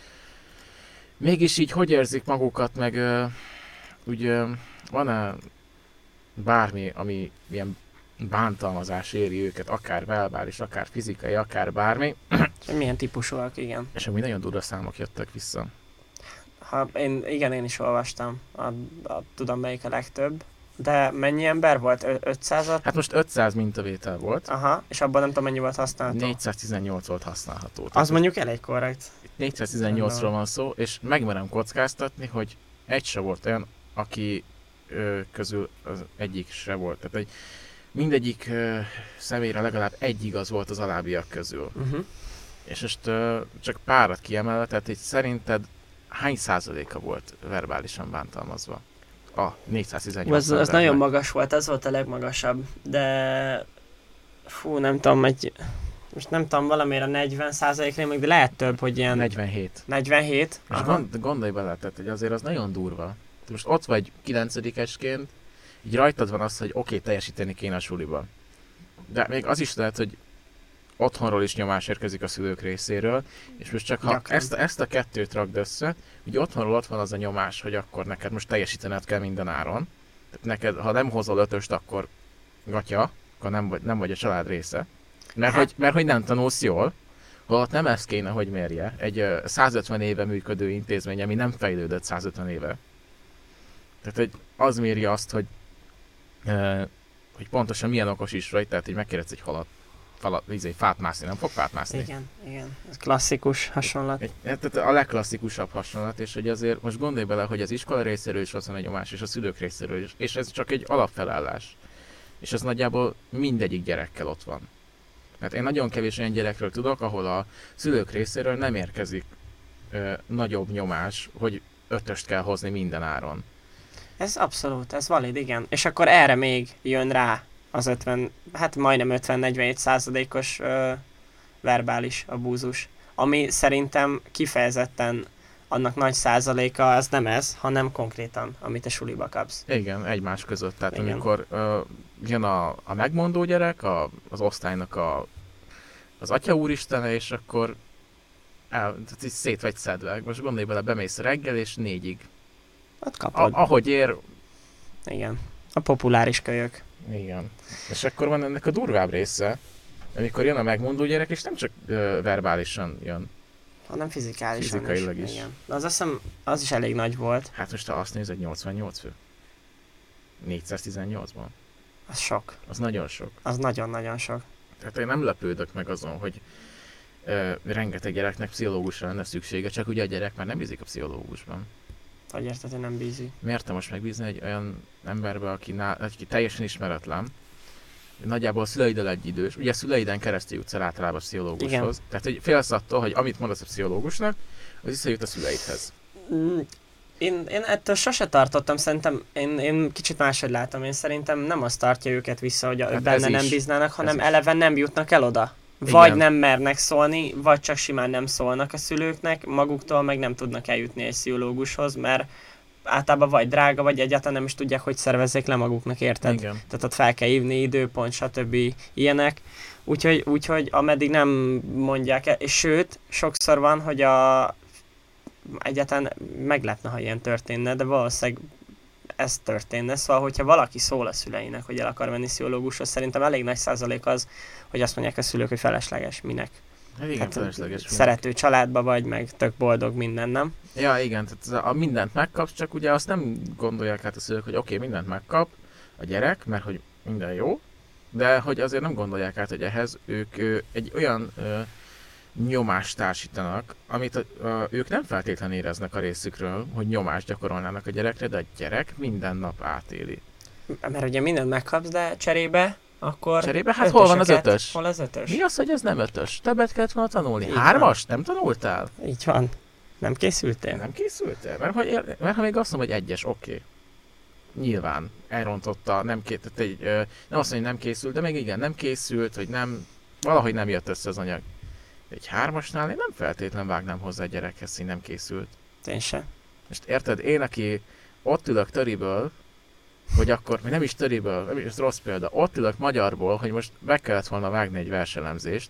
mégis így hogy érzik magukat, meg ö, úgy ö, van-e bármi, ami ilyen bántalmazás éri őket, akár verbális, akár fizikai, akár bármi, Milyen típusúak, igen. és amúgy nagyon durva számok jöttek vissza. Ha én, igen, én is olvastam. A, a, tudom melyik a legtöbb. De mennyi ember volt? Ö- ötszázat? Hát most ötszáz mintavétel volt, Aha, és abban nem tudom mennyi volt használható. négyszáztizennyolc volt használható. Tehát Az mondjuk elég korrekt. négyszáztizennyolcról van szó, és megmerem kockáztatni, hogy egy se volt olyan, aki ö, közül az egyik se volt. Tehát egy, mindegyik ö, személyre legalább egy igaz volt az alábbiak közül. Uh-huh. És most ö, csak párat kiemelve, tehát egy szerinted hány százaléka volt verbálisan bántalmazva? a négyszáztizennyolc Az, az nagyon magas volt, ez volt a legmagasabb, de fú, nem tudom, egy, most nem tudom, valamire negyven százaléknél még, de lehet több, hogy ilyen... negyvenhét. negyvenhét? És gond, gondolj bele, tehát, hogy azért az nagyon durva. Most ott vagy kilencedikesként, így rajtad van az, hogy oké, okay, teljesíteni kéne a suliba. De még az is lehet, hogy otthonról is nyomás érkezik a szülők részéről, és most csak ha ezt, ezt a kettőt rakd össze, ugye otthonról ott van az a nyomás, hogy akkor neked most teljesítened kell minden áron. Tehát neked, ha nem hozol ötöst, akkor gatya, akkor nem vagy, nem vagy a család része. Mert, hogy, mert hogy nem tanulsz jól, holott nem ezt kéne, hogy mérje. Egy uh, százötven éve működő intézmény, ami nem fejlődött százötven éve. Tehát, hogy az méri azt, hogy, uh, hogy pontosan milyen okos is vagy, tehát, hogy megkérdez egy halat, falat, vízé, fát mászni, nem fog fát mászni. Igen, igen. Ez klasszikus hasonlat. Egy, tehát a legklasszikusabb hasonlat, és hogy azért most gondolj bele, hogy az iskola részéről is az van egy nyomás, és a szülők részéről is, és ez csak egy alapfelállás. És ez nagyjából mindegyik gyerekkel ott van. Mert én nagyon kevés olyan gyerekről tudok, ahol a szülők részéről nem érkezik ö, nagyobb nyomás, hogy ötöst kell hozni minden áron. Ez abszolút, ez valid, igen. És akkor erre még jön rá az ötven, hát majdnem ötven-negyvenhét százalékos ö, verbális abúzus, ami szerintem kifejezetten annak nagy százaléka az nem ez, hanem konkrétan, amit a suliba kapsz. Igen, egymás között. Tehát igen. amikor ö, jön a, a megmondó gyerek, a, az osztálynak a, az atya úristene, és akkor el, tehát így szét vagy szedve. Most gondolj bele, bemész reggel, és négyig. Ott kapod. A, ahogy ér. Igen. A populáris kölyök. Igen. És akkor van ennek a durvább része, amikor jön a megmondó gyerek, és nem csak ö, verbálisan jön. Hanem fizikálisan Fizikailag is. is. Igen. De az azt hiszem, az is elég nagy volt. Hát most ha azt nézed, nyolcvannyolc fő. négyszáztizennyolcban. Az sok. Az nagyon sok. Az nagyon-nagyon sok. Tehát én nem lepődök meg azon, hogy ö, rengeteg gyereknek pszichológusra lenne szüksége, csak ugye a gyerek már nem bízik a pszichológusban. Hogy érted, hogy nem bízik? Miért te most megbízni egy olyan emberbe, aki, ná, aki teljesen ismeretlen, nagyjából a szüleiddel egy idős, ugye a szüleiden keresztül jutsz el általában a pszichológushoz. Igen. Tehát hogy félsz attól, hogy amit mondasz a pszichológusnak, az visszajut a szüleidhez. Mm, én, én ettől sose tartottam, szerintem, én, én kicsit máshogy látom, én szerintem nem azt tartja őket vissza, hogy hát benne nem bíznának, hanem eleve nem jutnak el oda. Vagy igen. Nem mernek szólni, vagy csak simán nem szólnak a szülőknek, maguktól meg nem tudnak eljutni egy pszichológushoz, mert általában vagy drága, vagy egyáltalán nem is tudják, hogy szervezzék le maguknak, érted? Igen. Tehát ott fel kell hívni, időpont, stb. Ilyenek. Úgyhogy, úgyhogy ameddig nem mondják el, és sőt, sokszor van, hogy a egyáltalán meglepne, ha ilyen történne, de valószínűleg ez történne. Szóval, hogyha valaki szól a szüleinek, hogy el akar menni pszichológushoz, szerintem elég nagy százalék az, hogy azt mondják a szülők, hogy felesleges, minek. Hát igen, hát, felesleges. Szerető minek. Családba vagy, meg tök boldog minden, nem? Ja, igen, tehát a mindent megkapsz, csak ugye azt nem gondolják át a szülők, hogy oké, okay, mindent megkap a gyerek, mert hogy minden jó, de hogy azért nem gondolják át, hogy ehhez ők ö, egy olyan ö, nyomást társítanak, amit a, a, ők nem feltétlenül éreznek a részükről, hogy nyomást gyakorolnának a gyerekre, de a gyerek minden nap átéli. Mert ugye mindent megkapsz, de cserébe, akkor... Cserébe? Hát hol van az ötös? Hol az ötös? Mi az, hogy ez nem ötös? Többet kellett volna tanulni. Így Hármas? Van. Nem tanultál? Így van. Nem készültél? Nem készültél? Mert, hogy, mert ha még azt mondom, hogy egyes, oké. Okay. Nyilván elrontotta, nem, ké, egy, nem azt mondja, hogy nem készült, de még igen, nem készült, hogy nem, valahogy nem jött össze az anyag. Egy hármasnál én nem feltétlen vágnám hozzá a gyerekhez, hogy nem készült. Én sem. Most érted, én, aki ott ülök töriből, hogy akkor, még nem is töriből, nem is rossz példa, ott ülök magyarból, hogy most meg kellett volna vágni egy verselemzést.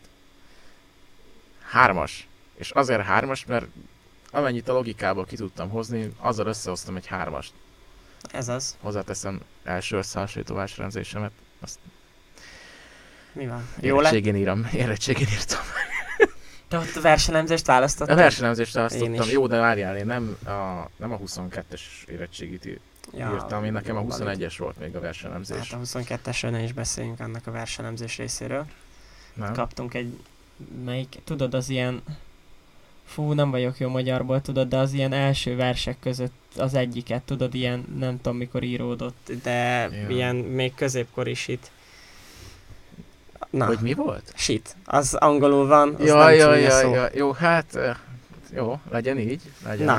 Hármas. És azért hármas, mert amennyit a logikából ki tudtam hozni, azzal összehoztam egy hármast. Ez az. Hozzáteszem első összehasonlító verselemzésemet. Azt mi van? Jó érettségén írom. Érettségén írtam. Te ott a verselemzést választottad? A verselemzést választottam. Jó, de várjál, én nem a, nem a huszonkettes érettségit ja, írtam. Én nekem a huszonegyes volt még a verselemzés. Hát a huszonkettesről ne is beszéljünk annak a verselemzés részéről. Nem. Kaptunk egy, melyik, tudod, az ilyen, fú, nem vagyok jó magyarból, tudod, de az ilyen első versek között az egyiket, tudod, ilyen, nem tudom mikor íródott, de ja. Ilyen még középkor is itt. Na. Hogy mi volt? Shit. Az angolul van, az ja, nem ja, csúnya ja, szó. Ja. Jó, hát, jó, legyen így. Legyen. Na,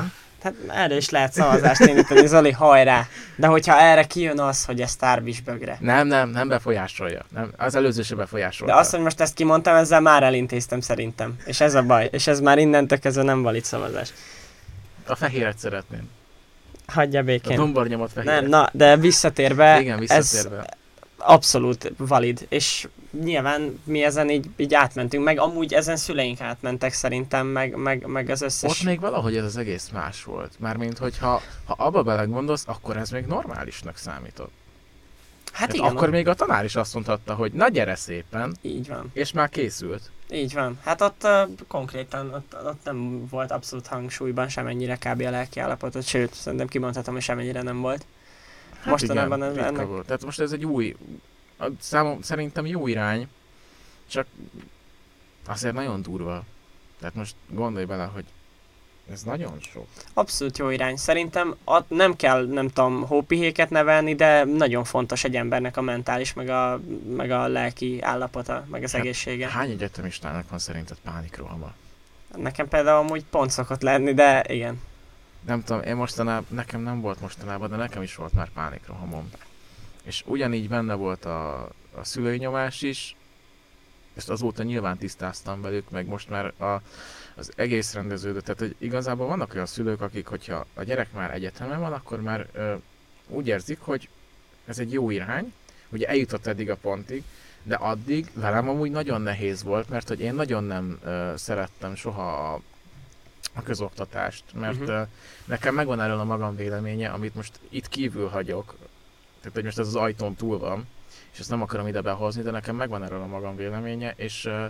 Hát erre is lehet szavazást indítani, Zoli, hajrá! De hogyha erre kijön az, hogy ez Starbish bögre. Nem, nem, nem befolyásolja. Nem, az előző se befolyásolta. De azt, hogy most ezt kimondtam, ezzel már elintéztem szerintem. És ez a baj. És ez már innentől kezdve nem valid szavazás. A fehéret szeretném. Hagyja A békén. dombornyomot fehéret. Nem, na, de visszatérve, Igen, ez visszatérve. abszolút valid. És nyilván mi ezen így, így átmentünk, meg amúgy ezen szüleink átmentek szerintem, meg, meg, meg az összes... Ott még valahogy ez az egész más volt. Mármint, hogy ha, ha abba belegondolsz, akkor ez még normálisnak számított. Hát Hát igen, akkor még a tanár is azt mondhatta, hogy na gyere szépen, így van. és már készült. Így van. Hát ott uh, konkrétan, ott, ott nem volt abszolút hangsúlyban semennyire kb. A lelki állapotot, sőt, szerintem kimondhatom, hogy semennyire nem volt. Hát Mostanában igen, ez ritka ennek... volt. Tehát most ez egy új, a számom, szerintem jó irány, csak azért nagyon durva. Tehát most gondolj bele, hogy ez nagyon sok. Abszolút jó irány. Szerintem ott nem kell, nem tudom, hópihéket nevelni, de nagyon fontos egy embernek a mentális, meg a, meg a lelki állapota, meg az Hát, egészsége. Hány egyetemistának van szerinted pánikrohama? Nekem például amúgy pont szokott lenni, de igen. Nem tudom, én mostanában, nekem nem volt mostanában, de nekem is volt már pánikrohamom. És ugyanígy benne volt a, a szülői nyomás is, ezt azóta nyilván tisztáztam velük, meg most már a, az egész rendeződött. Tehát, hogy igazából vannak olyan szülők, akik, hogyha a gyerek már egyetemen van, akkor már ö, úgy érzik, hogy ez egy jó irány, ugye eljutott eddig a pontig, de addig velem amúgy nagyon nehéz volt, mert hogy én nagyon nem ö, szerettem soha a, a közoktatást, mert Uh-huh. ö, nekem megvan erről a magam véleménye, amit most itt kívül hagyok, tehát hogy most ez az ajtón túl van, és ezt nem akarom ide behozni, de nekem megvan erről a magam véleménye, és, ö,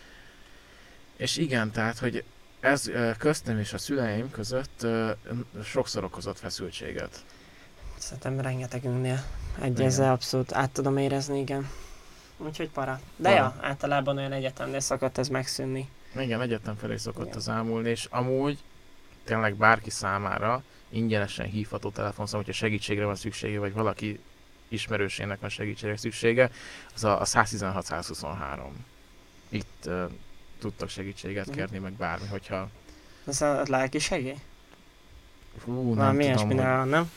és igen, tehát, hogy ez ö, köztem és a szüleim között ö, sokszor okozott feszültséget. Szerintem rengetegünknél. Egy Igen. ezzel abszolút át tudom érezni, igen. Úgyhogy para. De Para. ja, általában olyan egyetemnél szokott ez megszűnni. Igen, egyetem felé szokott Igen. az ámulni, és amúgy tényleg bárki számára ingyenesen hívható telefonszám, hogyha segítségre van szüksége, vagy valaki ismerősének van segítségre szüksége, az a, a száztizenhat százhuszonhárom. Itt uh, tudtak segítséget Mhm. kérni, meg bármi, hogyha... Ez a lelki segély? Hú, nem Valami tudom, ilyesmi hogy... van, nem?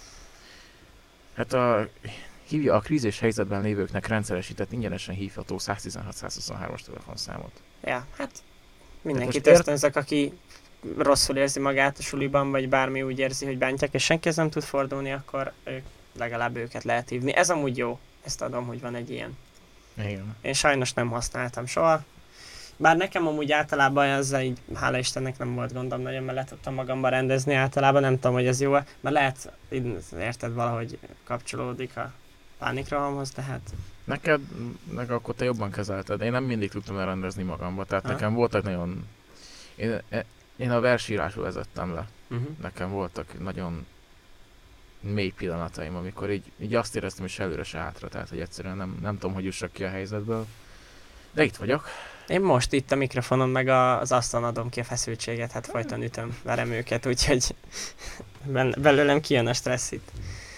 Hát a, hívja a krízis helyzetben lévőknek rendszeresített ingyenesen hívható száztizenhat százhuszonhármas telefonszámot. Ja, hát mindenkit most ért- ösztönzök, aki rosszul érzi magát a suliban, vagy bármi úgy érzi, hogy bántják, és senkihez nem tud fordulni, akkor ők, legalább őket lehet hívni. Ez amúgy jó. Ezt adom, hogy van egy ilyen. Igen. Én sajnos nem használtam soha. Bár nekem amúgy általában ezzel így, hála Istennek nem volt gondom nagyon, mert le tudtam magamban rendezni általában, nem tudom, hogy ez jó-e, mert lehet, így, érted, valahogy kapcsolódik a pánikrohamhoz, de hát Neked, meg akkor te jobban kezelted. Én nem mindig tudtam elrendezni magamba, tehát Ha. nekem voltak nagyon... Én, én a versírású vezettem le. uh-huh. Nekem voltak nagyon mély pillanataim, amikor így, így azt éreztem, hogy se előre, se hátra, tehát hogy egyszerűen nem, nem tudom, hogy jussak ki a helyzetből. De itt vagyok. Én most itt a mikrofonon meg a, az asztalon adom ki a feszültséget, hát folyton ütöm, verem őket, úgyhogy bel- belőlem kijön a stressz itt.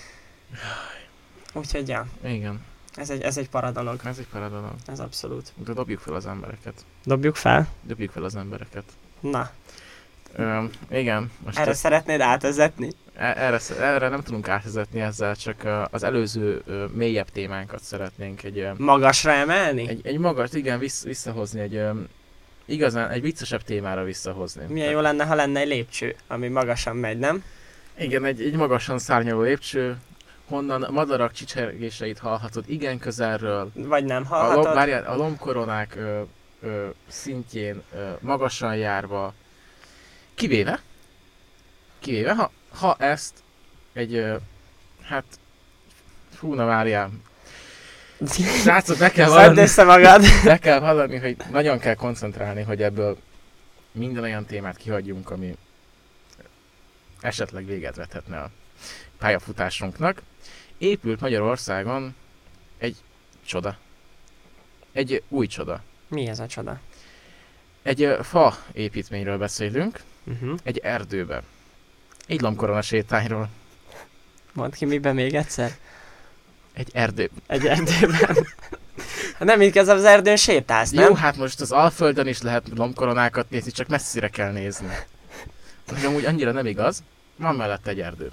Úgyhogy ja, Igen, ez egy, ez egy para dolog, ez egy paradalom. ez abszolút. De dobjuk fel az embereket. Dobjuk fel? Dobjuk fel az embereket. Na, Ö, igen, most erre ezt, szeretnéd átvezetni? e- erre, erre nem tudunk átvezetni ezzel, csak ö, az előző ö, mélyebb témánkat szeretnénk egy, ö, Magasra emelni? egy, egy magas, igen, vissz, visszahozni, egy ö, igazán egy viccesebb témára visszahozni. Milyen jó lenne, ha lenne egy lépcső, ami magasan megy, nem? Igen, egy, egy magasan szárnyaló lépcső, honnan madarak csicsergéseit hallhatod igen közelről, Vagy nem a, lom, hallhatod? várjál, a lombkoronák ö, ö, szintjén ö, magasan járva, kivéve, kivéve, ha, ha ezt egy, ö, hát, fú, na várjál, srácok, meg kell Szedd hallani, össze magad! meg kell hallani, hogy nagyon kell koncentrálni, hogy ebből minden olyan témát kihagyjunk, ami esetleg véget vethetne a pályafutásunknak. Épült Magyarországon egy csoda. Egy új csoda. Mi ez a csoda? Egy ö, fa építményről beszélünk, Uh-huh. egy erdőbe. Egy lombkorona sétányról. Mondd ki, miben még egyszer? Egy erdő. Egy erdőben. Hát nem így kezd az erdőn sétálsz, nem? Jó, hát most az Alföldön is lehet lombkoronákat nézni, csak messzire kell nézni. Nekem úgy annyira nem igaz, van mellette egy erdő.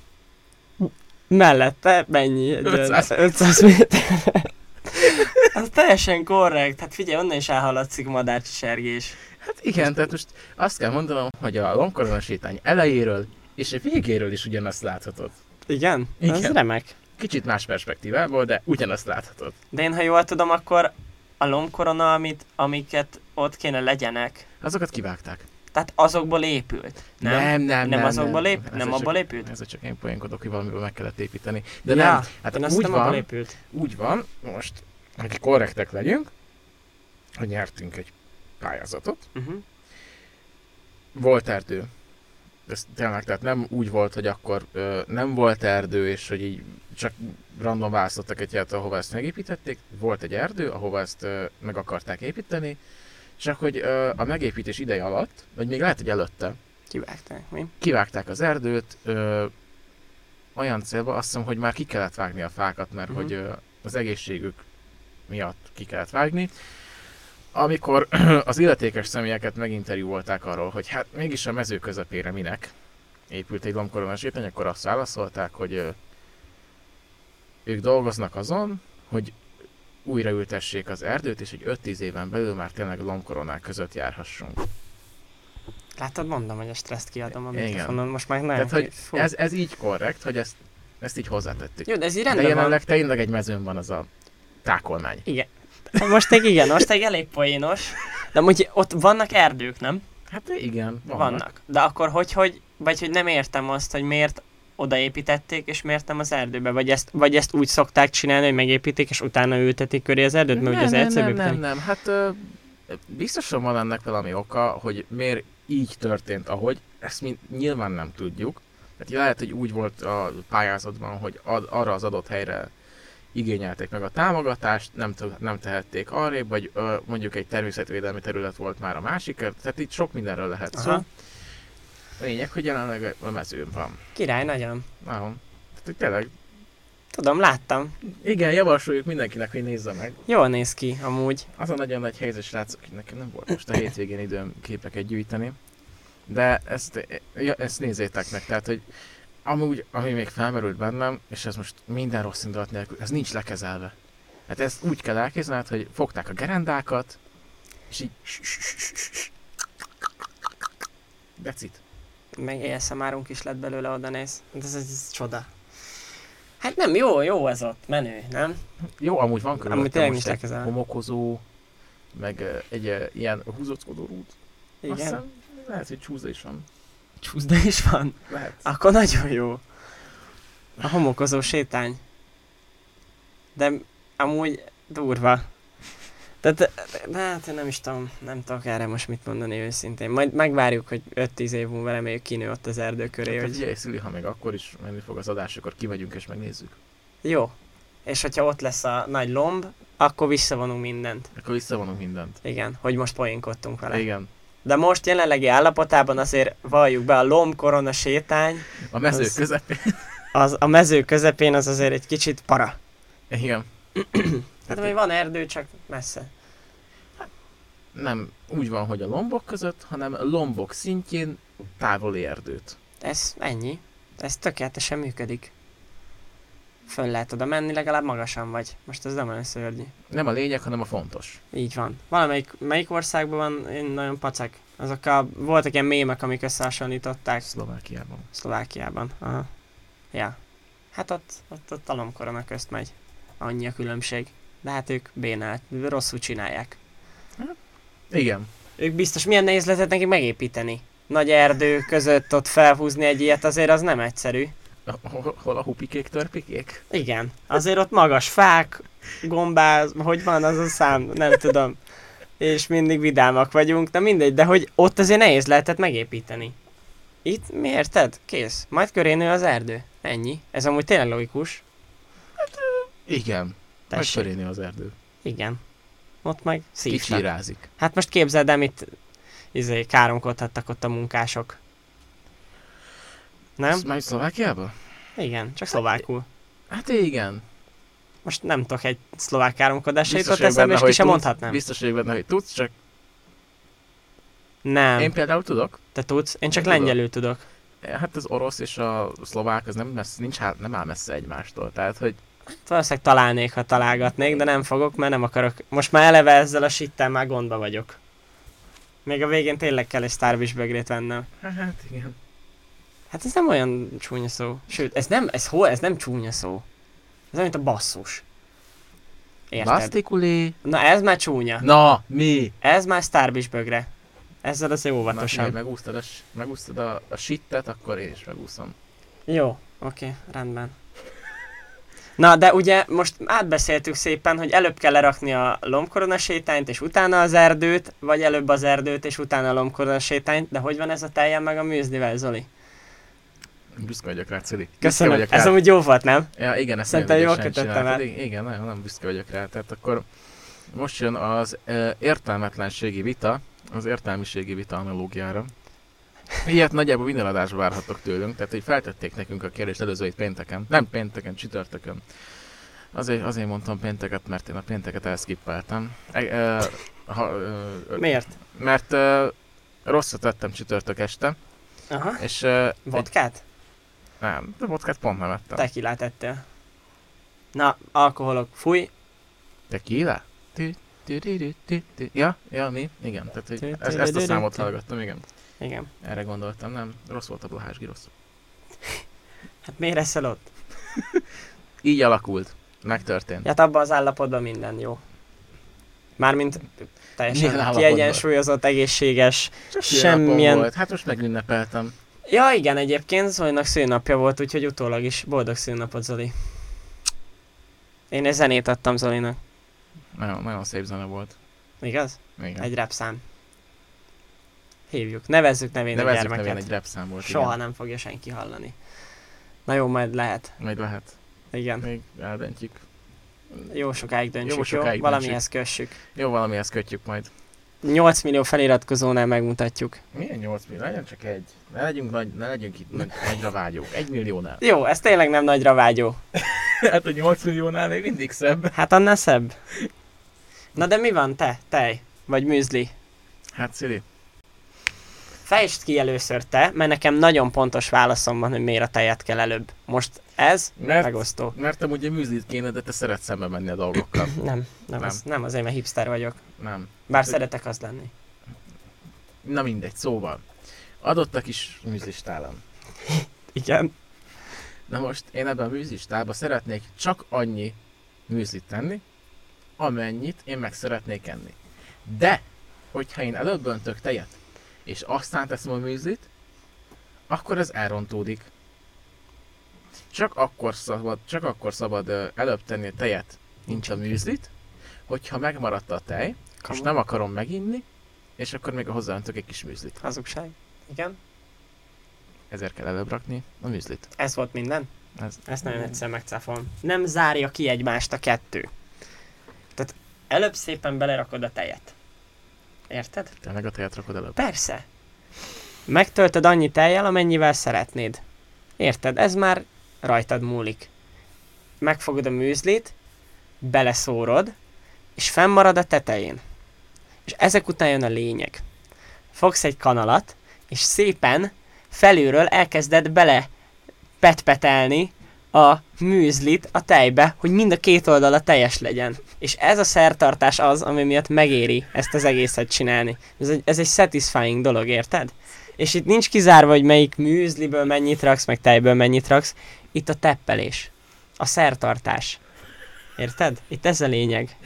Mellette mennyi? Egy ötszáz. ötszáz méter. Az teljesen korrekt. Hát figyelj, onnan is elhaladszik madárcsisergés. Hát igen, tehát most azt kell mondanom, hogy a lombkorona sétány elejéről és a végéről is ugyanazt láthatod. Igen? Igen. Ez remek. Kicsit más perspektívából, de ugyanazt láthatod. De én, ha jól tudom, akkor a lombkorona, amit, amiket ott kéne legyenek, Azokat kivágták. tehát azokból épült. Nem? Nem, nem, Nem nem. azokból nem. ép- Ezzel nem csak- abból épült? Ezzel csak én poénkodok, hogy valamiből meg kellett építeni. De Ja, nem, hát én azt úgy nem abból van, épült. úgy van, most, hogy korrektek legyünk, hogy nyertünk egy pályázatot. Uh-huh. Volt erdő. Ez tényleg, tehát nem úgy volt, hogy akkor ö, nem volt erdő, és hogy így csak random választottak egy helyet, ahova ezt megépítették. Volt egy erdő, ahova ezt ö, meg akarták építeni, csak hogy ö, a megépítés ideje alatt, vagy még lehet, hogy előtte, Kivágták, mi? kivágták az erdőt, ö, olyan célba, azt hiszem, hogy már ki kellett vágni a fákat, mert Mhm. hogy ö, az egészségük miatt ki kellett vágni. Amikor az illetékes személyeket meginterjúvolták arról, hogy hát mégis a mező közepére minek épült egy lombkorona sétány, akkor azt válaszolták, hogy ö, ők dolgoznak azon, hogy újraültessék az erdőt, és egy öt-tíz éven belül már tényleg lombkoronák között járhassunk. Látod, mondom, hogy a stresszt kiadom a Igen. mikrofonon, most már nem. Tehát, hogy Fú. ez, ez így korrekt, hogy ezt, ezt így hozzátettük. Jó, de ez így De rendben van. jelenleg tényleg egy mezőn van az a tákolmány. Igen. Most még igen, most még elég poénos. De amúgy ott vannak erdők, nem? Hát igen, vannak. Vannak. De akkor hogy, hogy, vagy hogy nem értem azt, hogy miért odaépítették, és miért nem az erdőbe? Vagy ezt, vagy ezt úgy szokták csinálni, hogy megépítik, és utána ültetik köré az erdőt, mert ugye az nem, egyszerűbb. nem, nem, nem, hát ö, biztosan van ennek valami oka, hogy miért így történt, ahogy, ezt mi nyilván nem tudjuk. Tehát lehet, hogy úgy volt a pályázatban, hogy ad, arra az adott helyre igényelték meg a támogatást, nem, t- nem tehették arrébb, vagy ö, mondjuk egy természetvédelmi terület volt már a másik, tehát itt sok mindenről lehet szó. Aha. A lényeg, hogy jelenleg a mezőn van. Király, nagyon. Ahol. Tehát, hogy tényleg, Tudom, láttam. igen, javasoljuk mindenkinek, hogy nézze meg. Jól néz ki, amúgy. Az a nagyon nagy helyzet, srácok, hogy nekem nem volt most a hétvégén időm képeket gyűjteni, de ezt, ja, ezt nézzétek meg, tehát, hogy amúgy, ami még felmerült bennem, és ez most minden rossz indulat nélkül, ez nincs lekezelve. Hát ezt úgy kell elképzelned, hogy fogták a gerendákat, és így decit. Meg á es em er-unk is lett belőle, oda néz. Ez, ez, ez csoda. Hát nem, jó, jó ez ott, menő, nem? Jó, amúgy van Amúgy körülöttem tényleg most nincs egy lekezelve. homokozó, meg ö, egy ö, ilyen húzockodó rút. Azt Igen. hiszem, lehet, hogy csúszda is van. Csúszda is van. Lehet. Akkor nagyon jó. A homokozó sétány. De amúgy durva. Tehát, de, de hát én nem is tudom, nem tudok erre most mit mondani őszintén. Majd megvárjuk, hogy öt-tíz év múlva reméljük kinő ott az erdő köré, Tehát hogy figyelj, Szüli, ha még akkor is menni fog az adás, akkor kimegyünk és megnézzük. jó. És hogyha ott lesz a nagy lomb, akkor visszavonunk mindent. Akkor visszavonunk mindent. Igen, hogy most poénkodtunk vele. Igen. De most jelenlegi állapotában azért valljuk be, a lombkorona sétány, A mező Az- közepén. az a mező közepén az azért egy kicsit para. Igen. Hát még van erdő, csak messze. Nem úgy van, hogy a lombok között, hanem lombok szintjén távoli erdőt. Ez ennyi. Ez tökéletesen működik. Föl lehet oda menni, legalább magasan vagy. Most ez nem olyan szörnyű. Nem a lényeg, hanem a fontos. Így van. Valamelyik melyik országban van én nagyon pacek. Azok a, voltak ilyen mémek, amik összehasonlították Szlovákiában. Szlovákiában. Aha. Ja. Hát ott, ott, ott a lombkorona közt megy. Annyi a különbség. De hát ők bénát, rosszul csinálják. Igen. Ők biztos milyen nehéz lehetett neki megépíteni. Nagy erdő között ott felhúzni egy ilyet, azért az nem egyszerű. Hol, hol a hupikék, törpikék? Igen. Azért ott magas fák, gombáz, hogy van az a szám, nem tudom. És mindig vidámak vagyunk, de mindegy, de hogy ott azért nehéz lehetett megépíteni. Itt mi érted? Kész. Majd köré nő az erdő. Ennyi. Ez amúgy tényleg logikus. Igen. Meg Tessék. föléni az erdő. Igen. Ott meg szívtak. Kicsirázik. Hát most képzeld el, mit izé, káromkodhattak ott a munkások. Nem? Már Szlovákiában? Igen, csak szlovákul. Hát igen. Most nem tudok egy szlovák káromkodásra Biztos jutott vagyok eszembe, benne, és ki hogy sem tudsz, mondhatnám. Biztos vagyok benne, hogy tudsz, csak Nem. Én például tudok. Te tudsz? Én csak Én lengyelül tudok. Hát az orosz és a szlovák az nem, messze, nincs, hát nem áll messze egymástól. Tehát, hogy Valószínűleg találnék, ha találgatnék, de nem fogok, mert nem akarok. Most már eleve ezzel a shittel már gondba vagyok. Még a végén tényleg kell egy Starfish bögrét vennem. hát igen. Hát ez nem olyan csúnya szó. Sőt, ez nem, ez hol, ez nem csúnya szó. Ez olyan, mint a basszus. Érted? Basztikulé. Na ez már csúnya. Na, mi? Ez már Starfish bögre. Ezzel az Na, óvatosan. megúsztad, a, megúsztad a, a shittet, akkor én is megúszom. Jó, oké, rendben. Na, de ugye most átbeszéltük szépen, hogy előbb kell lerakni a lombkorona sétányt, és utána az erdőt, vagy előbb az erdőt, és utána a lombkorona sétányt, de hogy van ez a tejjel meg a műzlivel, Zoli? Büszke vagyok rá, Cili. Büszke Köszönöm, vagyok ez rá. amúgy jó volt, nem? Ja, igen, ezt Szerintem nagyon jól ügyesen kötöttem csináltad. el. I- Igen, nagyon, nagyon büszke vagyok rá. Tehát akkor most jön az uh, értelmetlenségi vita, az értelmiségi vita analógiára. Ilyet nagyjából minden adásban várhatok tőlünk, tehát hogy feltették nekünk a kérdést előző hét pénteken. Nem pénteken, csütörtökön. Azért, azért mondtam pénteket, mert én a pénteket elszkippeltem. E, e, ha, e, Miért? Mert e, rosszat tettem csütörtök este, Aha. és... E, egy, Vodkát? nem, de vodkát pont nem ettem. Tekilát ettél. Na, alkoholok, fúj. Tequila? Tü- tü- tü- tü- tü- tü- Ja, ja, mi? Igen, tehát hogy ez, ezt a számot hallgattam, igen. Igen. Erre gondoltam, nem? Rossz volt a Blahás Girosz. Hát miért eszel ott? Így alakult. Megtörtént. Hát abban az állapotban minden jó. Mármint Milyen teljesen állapotban? kiegyensúlyozott, egészséges, Csak semmilyen... volt. Hát most megünnepeltem. Ja igen, egyébként Zolinak szülnapja volt, úgyhogy utólag is boldog szülnapot, Zoli. Én egy zenét adtam Zolinak. Nagyon, nagyon szép zene volt. Igaz? Igen. Egy rap szám. Hívjuk. Nevezzük nevén a Nevezzük gyermeket. nevén egy rap szám volt. Soha igen. nem fogja senki hallani. Na jó, majd lehet. Majd lehet. Igen. Még eldöntjük. Jó sokáig döntsük, jó? sokáig Valamihez kössük. Jó, valamihez kötjük majd. nyolc millió feliratkozónál megmutatjuk. Milyen nyolc millió? Legyen csak egy. Ne legyünk, nagy, ne legyünk itt nagy, nagyra vágyók. Egy milliónál. Jó, ez tényleg nem nagyra vágyó. Hát a nyolc milliónál még mindig szebb. Hát annál szebb. Na de mi van te? Tej? Vagy műzli? Hát Cili. Fejtsd ki először te, mert nekem nagyon pontos válaszom van, hogy miért a tejet kell előbb. Most ez Mert, megosztó. mert amúgy a műzlit kéne, de te szeretsz szembe menni a dolgokkal. Nem, nem, Nem. Az, nem azért, mert hipster vagyok. Nem. Bár Hát, szeretek az lenni. Na mindegy, szóval. Adott a kis műzlistálam. Igen. Na most én ebben a műzlistában szeretnék csak annyi műzlit tenni, amennyit én meg szeretnék enni. De, hogyha én előbb öntök tejet, és aztán teszem a műzlit, akkor ez elrontódik. Csak akkor szabad, csak akkor szabad ö, előbb tenni a tejet, mint a műzlit, hogyha megmaradt a tej, és nem akarom meginni, és akkor még hozzáöntök egy kis műzlit. Hazugság. Igen. Ezért kell előbb rakni a műzlit. Ez volt minden. Ez... Ezt nagyon egyszer megcáfolom. Nem zárja ki egymást a kettő. Tehát előbb szépen belerakod a tejet. Érted? Tényleg a tejet rakod előbb. Persze. Megtöltöd annyi tejjel, amennyivel szeretnéd. Érted? Ez már rajtad múlik. Megfogod a műzlit, beleszórod, és fennmarad a tetején. És ezek után jön a lényeg. Fogsz egy kanalat, és szépen felülről elkezded bele petpetelni a műzlit a tejbe, hogy mind a két oldala teljes legyen. És ez a szertartás az, ami miatt megéri ezt az egészet csinálni. Ez egy, ez egy satisfying dolog, érted? És itt nincs kizárva, hogy melyik műzliből mennyit raksz, meg tejből mennyit raksz. Itt a teppelés. A szertartás. Érted? Itt ez a lényeg.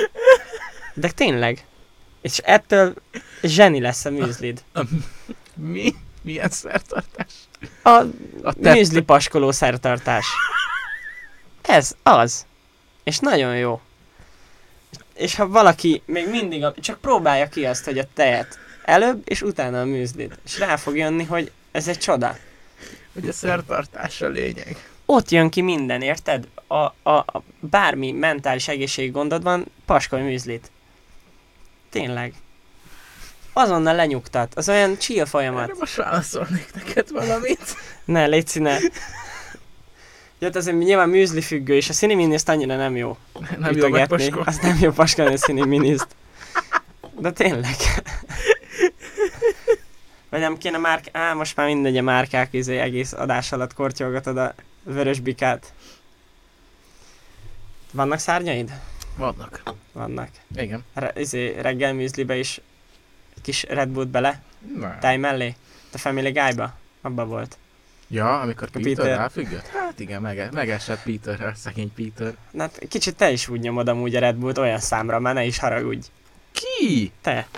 De tényleg. És ettől zseni lesz a műzlid. Mi? Milyen szertartás? A, A tepp- műzli paskoló szertartás. Ez az. És nagyon jó. És ha valaki még mindig, a, csak próbálja ki azt, hogy a tejet előbb, és utána a műzlit. És rá fog jönni, hogy ez egy csoda. Hogy a szertartás a lényeg. Ott jön ki minden, érted? A, a, a bármi mentális egészségi gondod van, paskolj műzlit. Tényleg. Azonnal lenyugtat. Az olyan chill folyamat. Erre most válaszolnék neked valamit. Ne, légy színe. Jött azért nyilván műzli függő, és a színiminiszt annyira nem jó. Nem jó ütögetni. megpaskolni. Az nem jó paskolni a színiminiszt. De tényleg. Vagy nem kéne márk... Á, most már mindegy a márkák, izé, egész adás alatt kortyolgatod a vörös bikát. Vannak szárnyaid? Vannak. Vannak. Igen. Re- izé, reggel műzlibe is egy kis Red Bullt bele? Na. Tej mellé? A Family Guy-ba? Abba volt. Ja, amikor Peter, Peter. ráfüggött? Hát igen, mege- megesett Peter, szegény Peter. Na, hát kicsit te is úgy nyomod amúgy a Red Bullt olyan számra, már ne is haragudj. Ki? Te.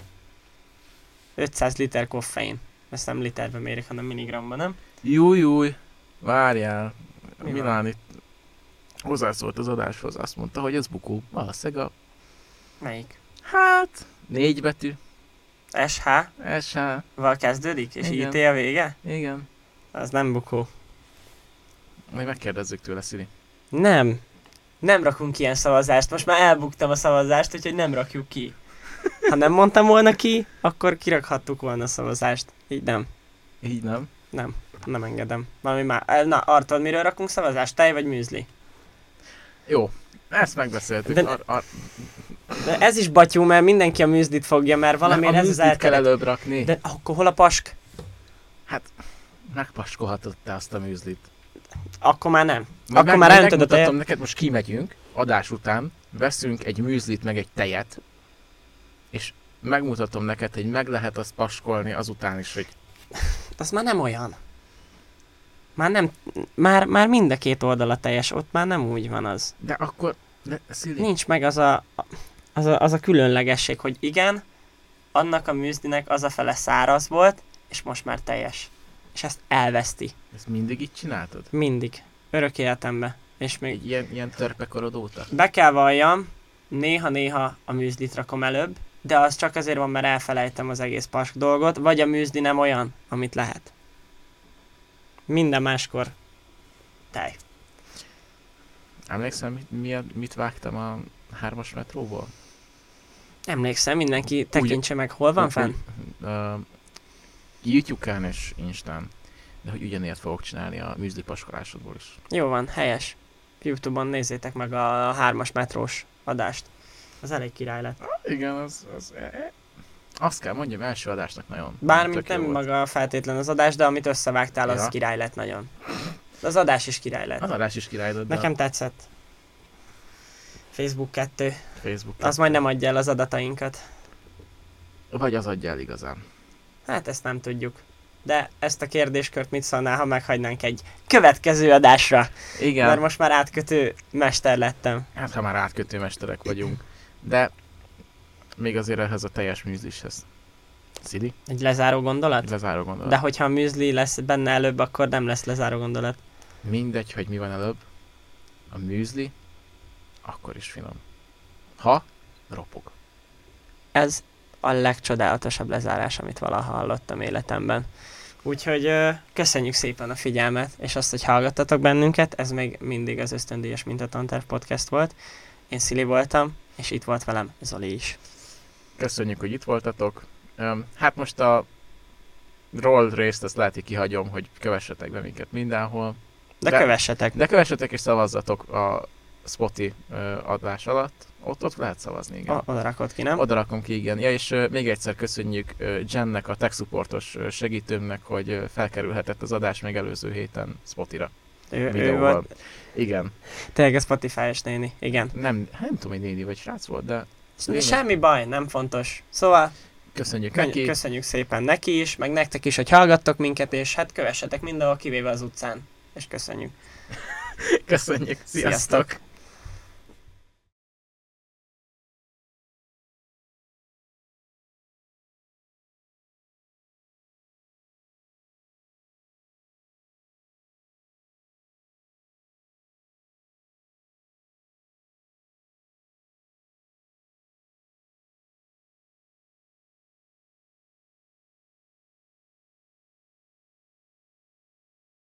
ötszáz liter koffein. Ezt nem literben mérik, hanem milligramban, nem? Júj, júj. Várjál. Mi Milán itt hozzászólt az adáshoz, azt mondta, hogy ez bukó. Valószínűleg a... Melyik? Hát... Négy betű. es há es há. val kezdődik, és Igen. í té a vége? Igen. Az nem bukó. Majd megkérdezzük tőle, Szili. Nem. Nem rakunk ilyen szavazást. Most már elbuktam a szavazást, úgyhogy nem rakjuk ki. Ha nem mondtam volna ki, akkor kirakhattuk volna a szavazást. Így nem. Így nem? Nem. Nem engedem. Valami már. Na, Artod, miről rakunk szavazást? Tej vagy műzli? Jó. Ezt megbeszéltük. De- Ar- ar- De ez is batyú, mert mindenki a műzlit fogja, mert valamiért a ez az műzlit kell elterjedt. előbb rakni. De akkor hol a pask? Megpaskolhatod te azt a műzlit. Akkor már nem. Majd Akkor meg, már majd elöntöd a megmutatom tejet. neked, most kimegyünk, adás után, veszünk egy műzlit meg egy tejet, és megmutatom neked, hogy meg lehet azt paskolni azután is, hogy Az már nem olyan. Már nem, már, már mind a két oldala teljes, ott már nem úgy van az. de akkor, de Szili, Nincs meg az a, az a, az a különlegesség, hogy igen, annak a műzlinek az a fele száraz volt, és most már teljes. És ezt elveszti. ezt mindig így csináltad? Mindig. Örök életembe. És még Egy ilyen, ilyen törpekorod óta? be kell valljam, néha-néha a műzlit rakom előbb, de az csak azért van, mert elfelejtem az egész pask dolgot, vagy a műzli nem olyan, amit lehet. Minden máskor tej. Emlékszem, mit, mit, mit vágtam a hármas metróból? Emlékszem, mindenki tekintse meg, hol van Úgy- fenn? úgy, ö, YouTube-kán és Instán. De hogy ugyanilyet fogok csinálni a műzli paskolásodból is. Jó van, helyes. YouTube-on nézzétek meg a hármas metrós adást. Az elég király lett. Igen, az... az e, e. Azt kell mondjam, első adásnak nagyon. Bármint tök jó nem volt. maga feltétlen az adás, de amit összevágtál, az Ja. király lett nagyon. Az adás is király lett. Az adás is király lett, de Nekem tetszett. Facebook kettő. Facebook. Az majd nem adja el az adatainkat. Vagy az adja el igazán. Hát ezt nem tudjuk. De ezt a kérdéskört mit szólnál, ha meghagynánk egy következő adásra? Igen. Mert most már átkötő mester lettem. Hát ha már átkötőmesterek vagyunk. De még azért ehhez a teljes műzlishez. Szili? Egy lezáró gondolat? Lezáró gondolat. De hogyha a műzli lesz benne előbb, akkor nem lesz lezáró gondolat. Mindegy, hogy mi van előbb. A műzli, akkor is finom. Ha ropog. Ez a legcsodálatosabb lezárás, amit valaha hallottam életemben. Úgyhogy ö, köszönjük szépen a figyelmet, és azt, hogy hallgattatok bennünket. Ez még mindig az Ösztöndíjas Mintatanterv podcast volt. Én Szili voltam, és itt volt velem Zoli is. Köszönjük, hogy itt voltatok. Öm, hát most a roll részt azt lehet, hogy kihagyom, hogy kövessetek be minket mindenhol. De, De- kövessetek. De kövessetek és szavazzatok a Spotify ö, adás alatt. Ott, ott lehet szavazni, igen. O- oda rakod ki, nem? Oda rakom ki, igen. Ja, és ö, még egyszer köszönjük ö, Jennek, a tech supportos ö, segítőmnek, hogy ö, felkerülhetett az adás még előző héten Spotify-ra. Ő, ő Videóval. volt Igen. tényleg a Spotify-es néni. Igen. Nem, nem tudom, hogy néni vagy srác volt, de lényeg. Semmi baj, nem fontos. Szóval köszönjük Köny- neki. köszönjük szépen neki is, meg nektek is, hogy hallgattok minket, és hát kövessetek mindenhol, kivéve az utcán. És köszönjük. Köszönjük. Sziasztok. Sziasztok.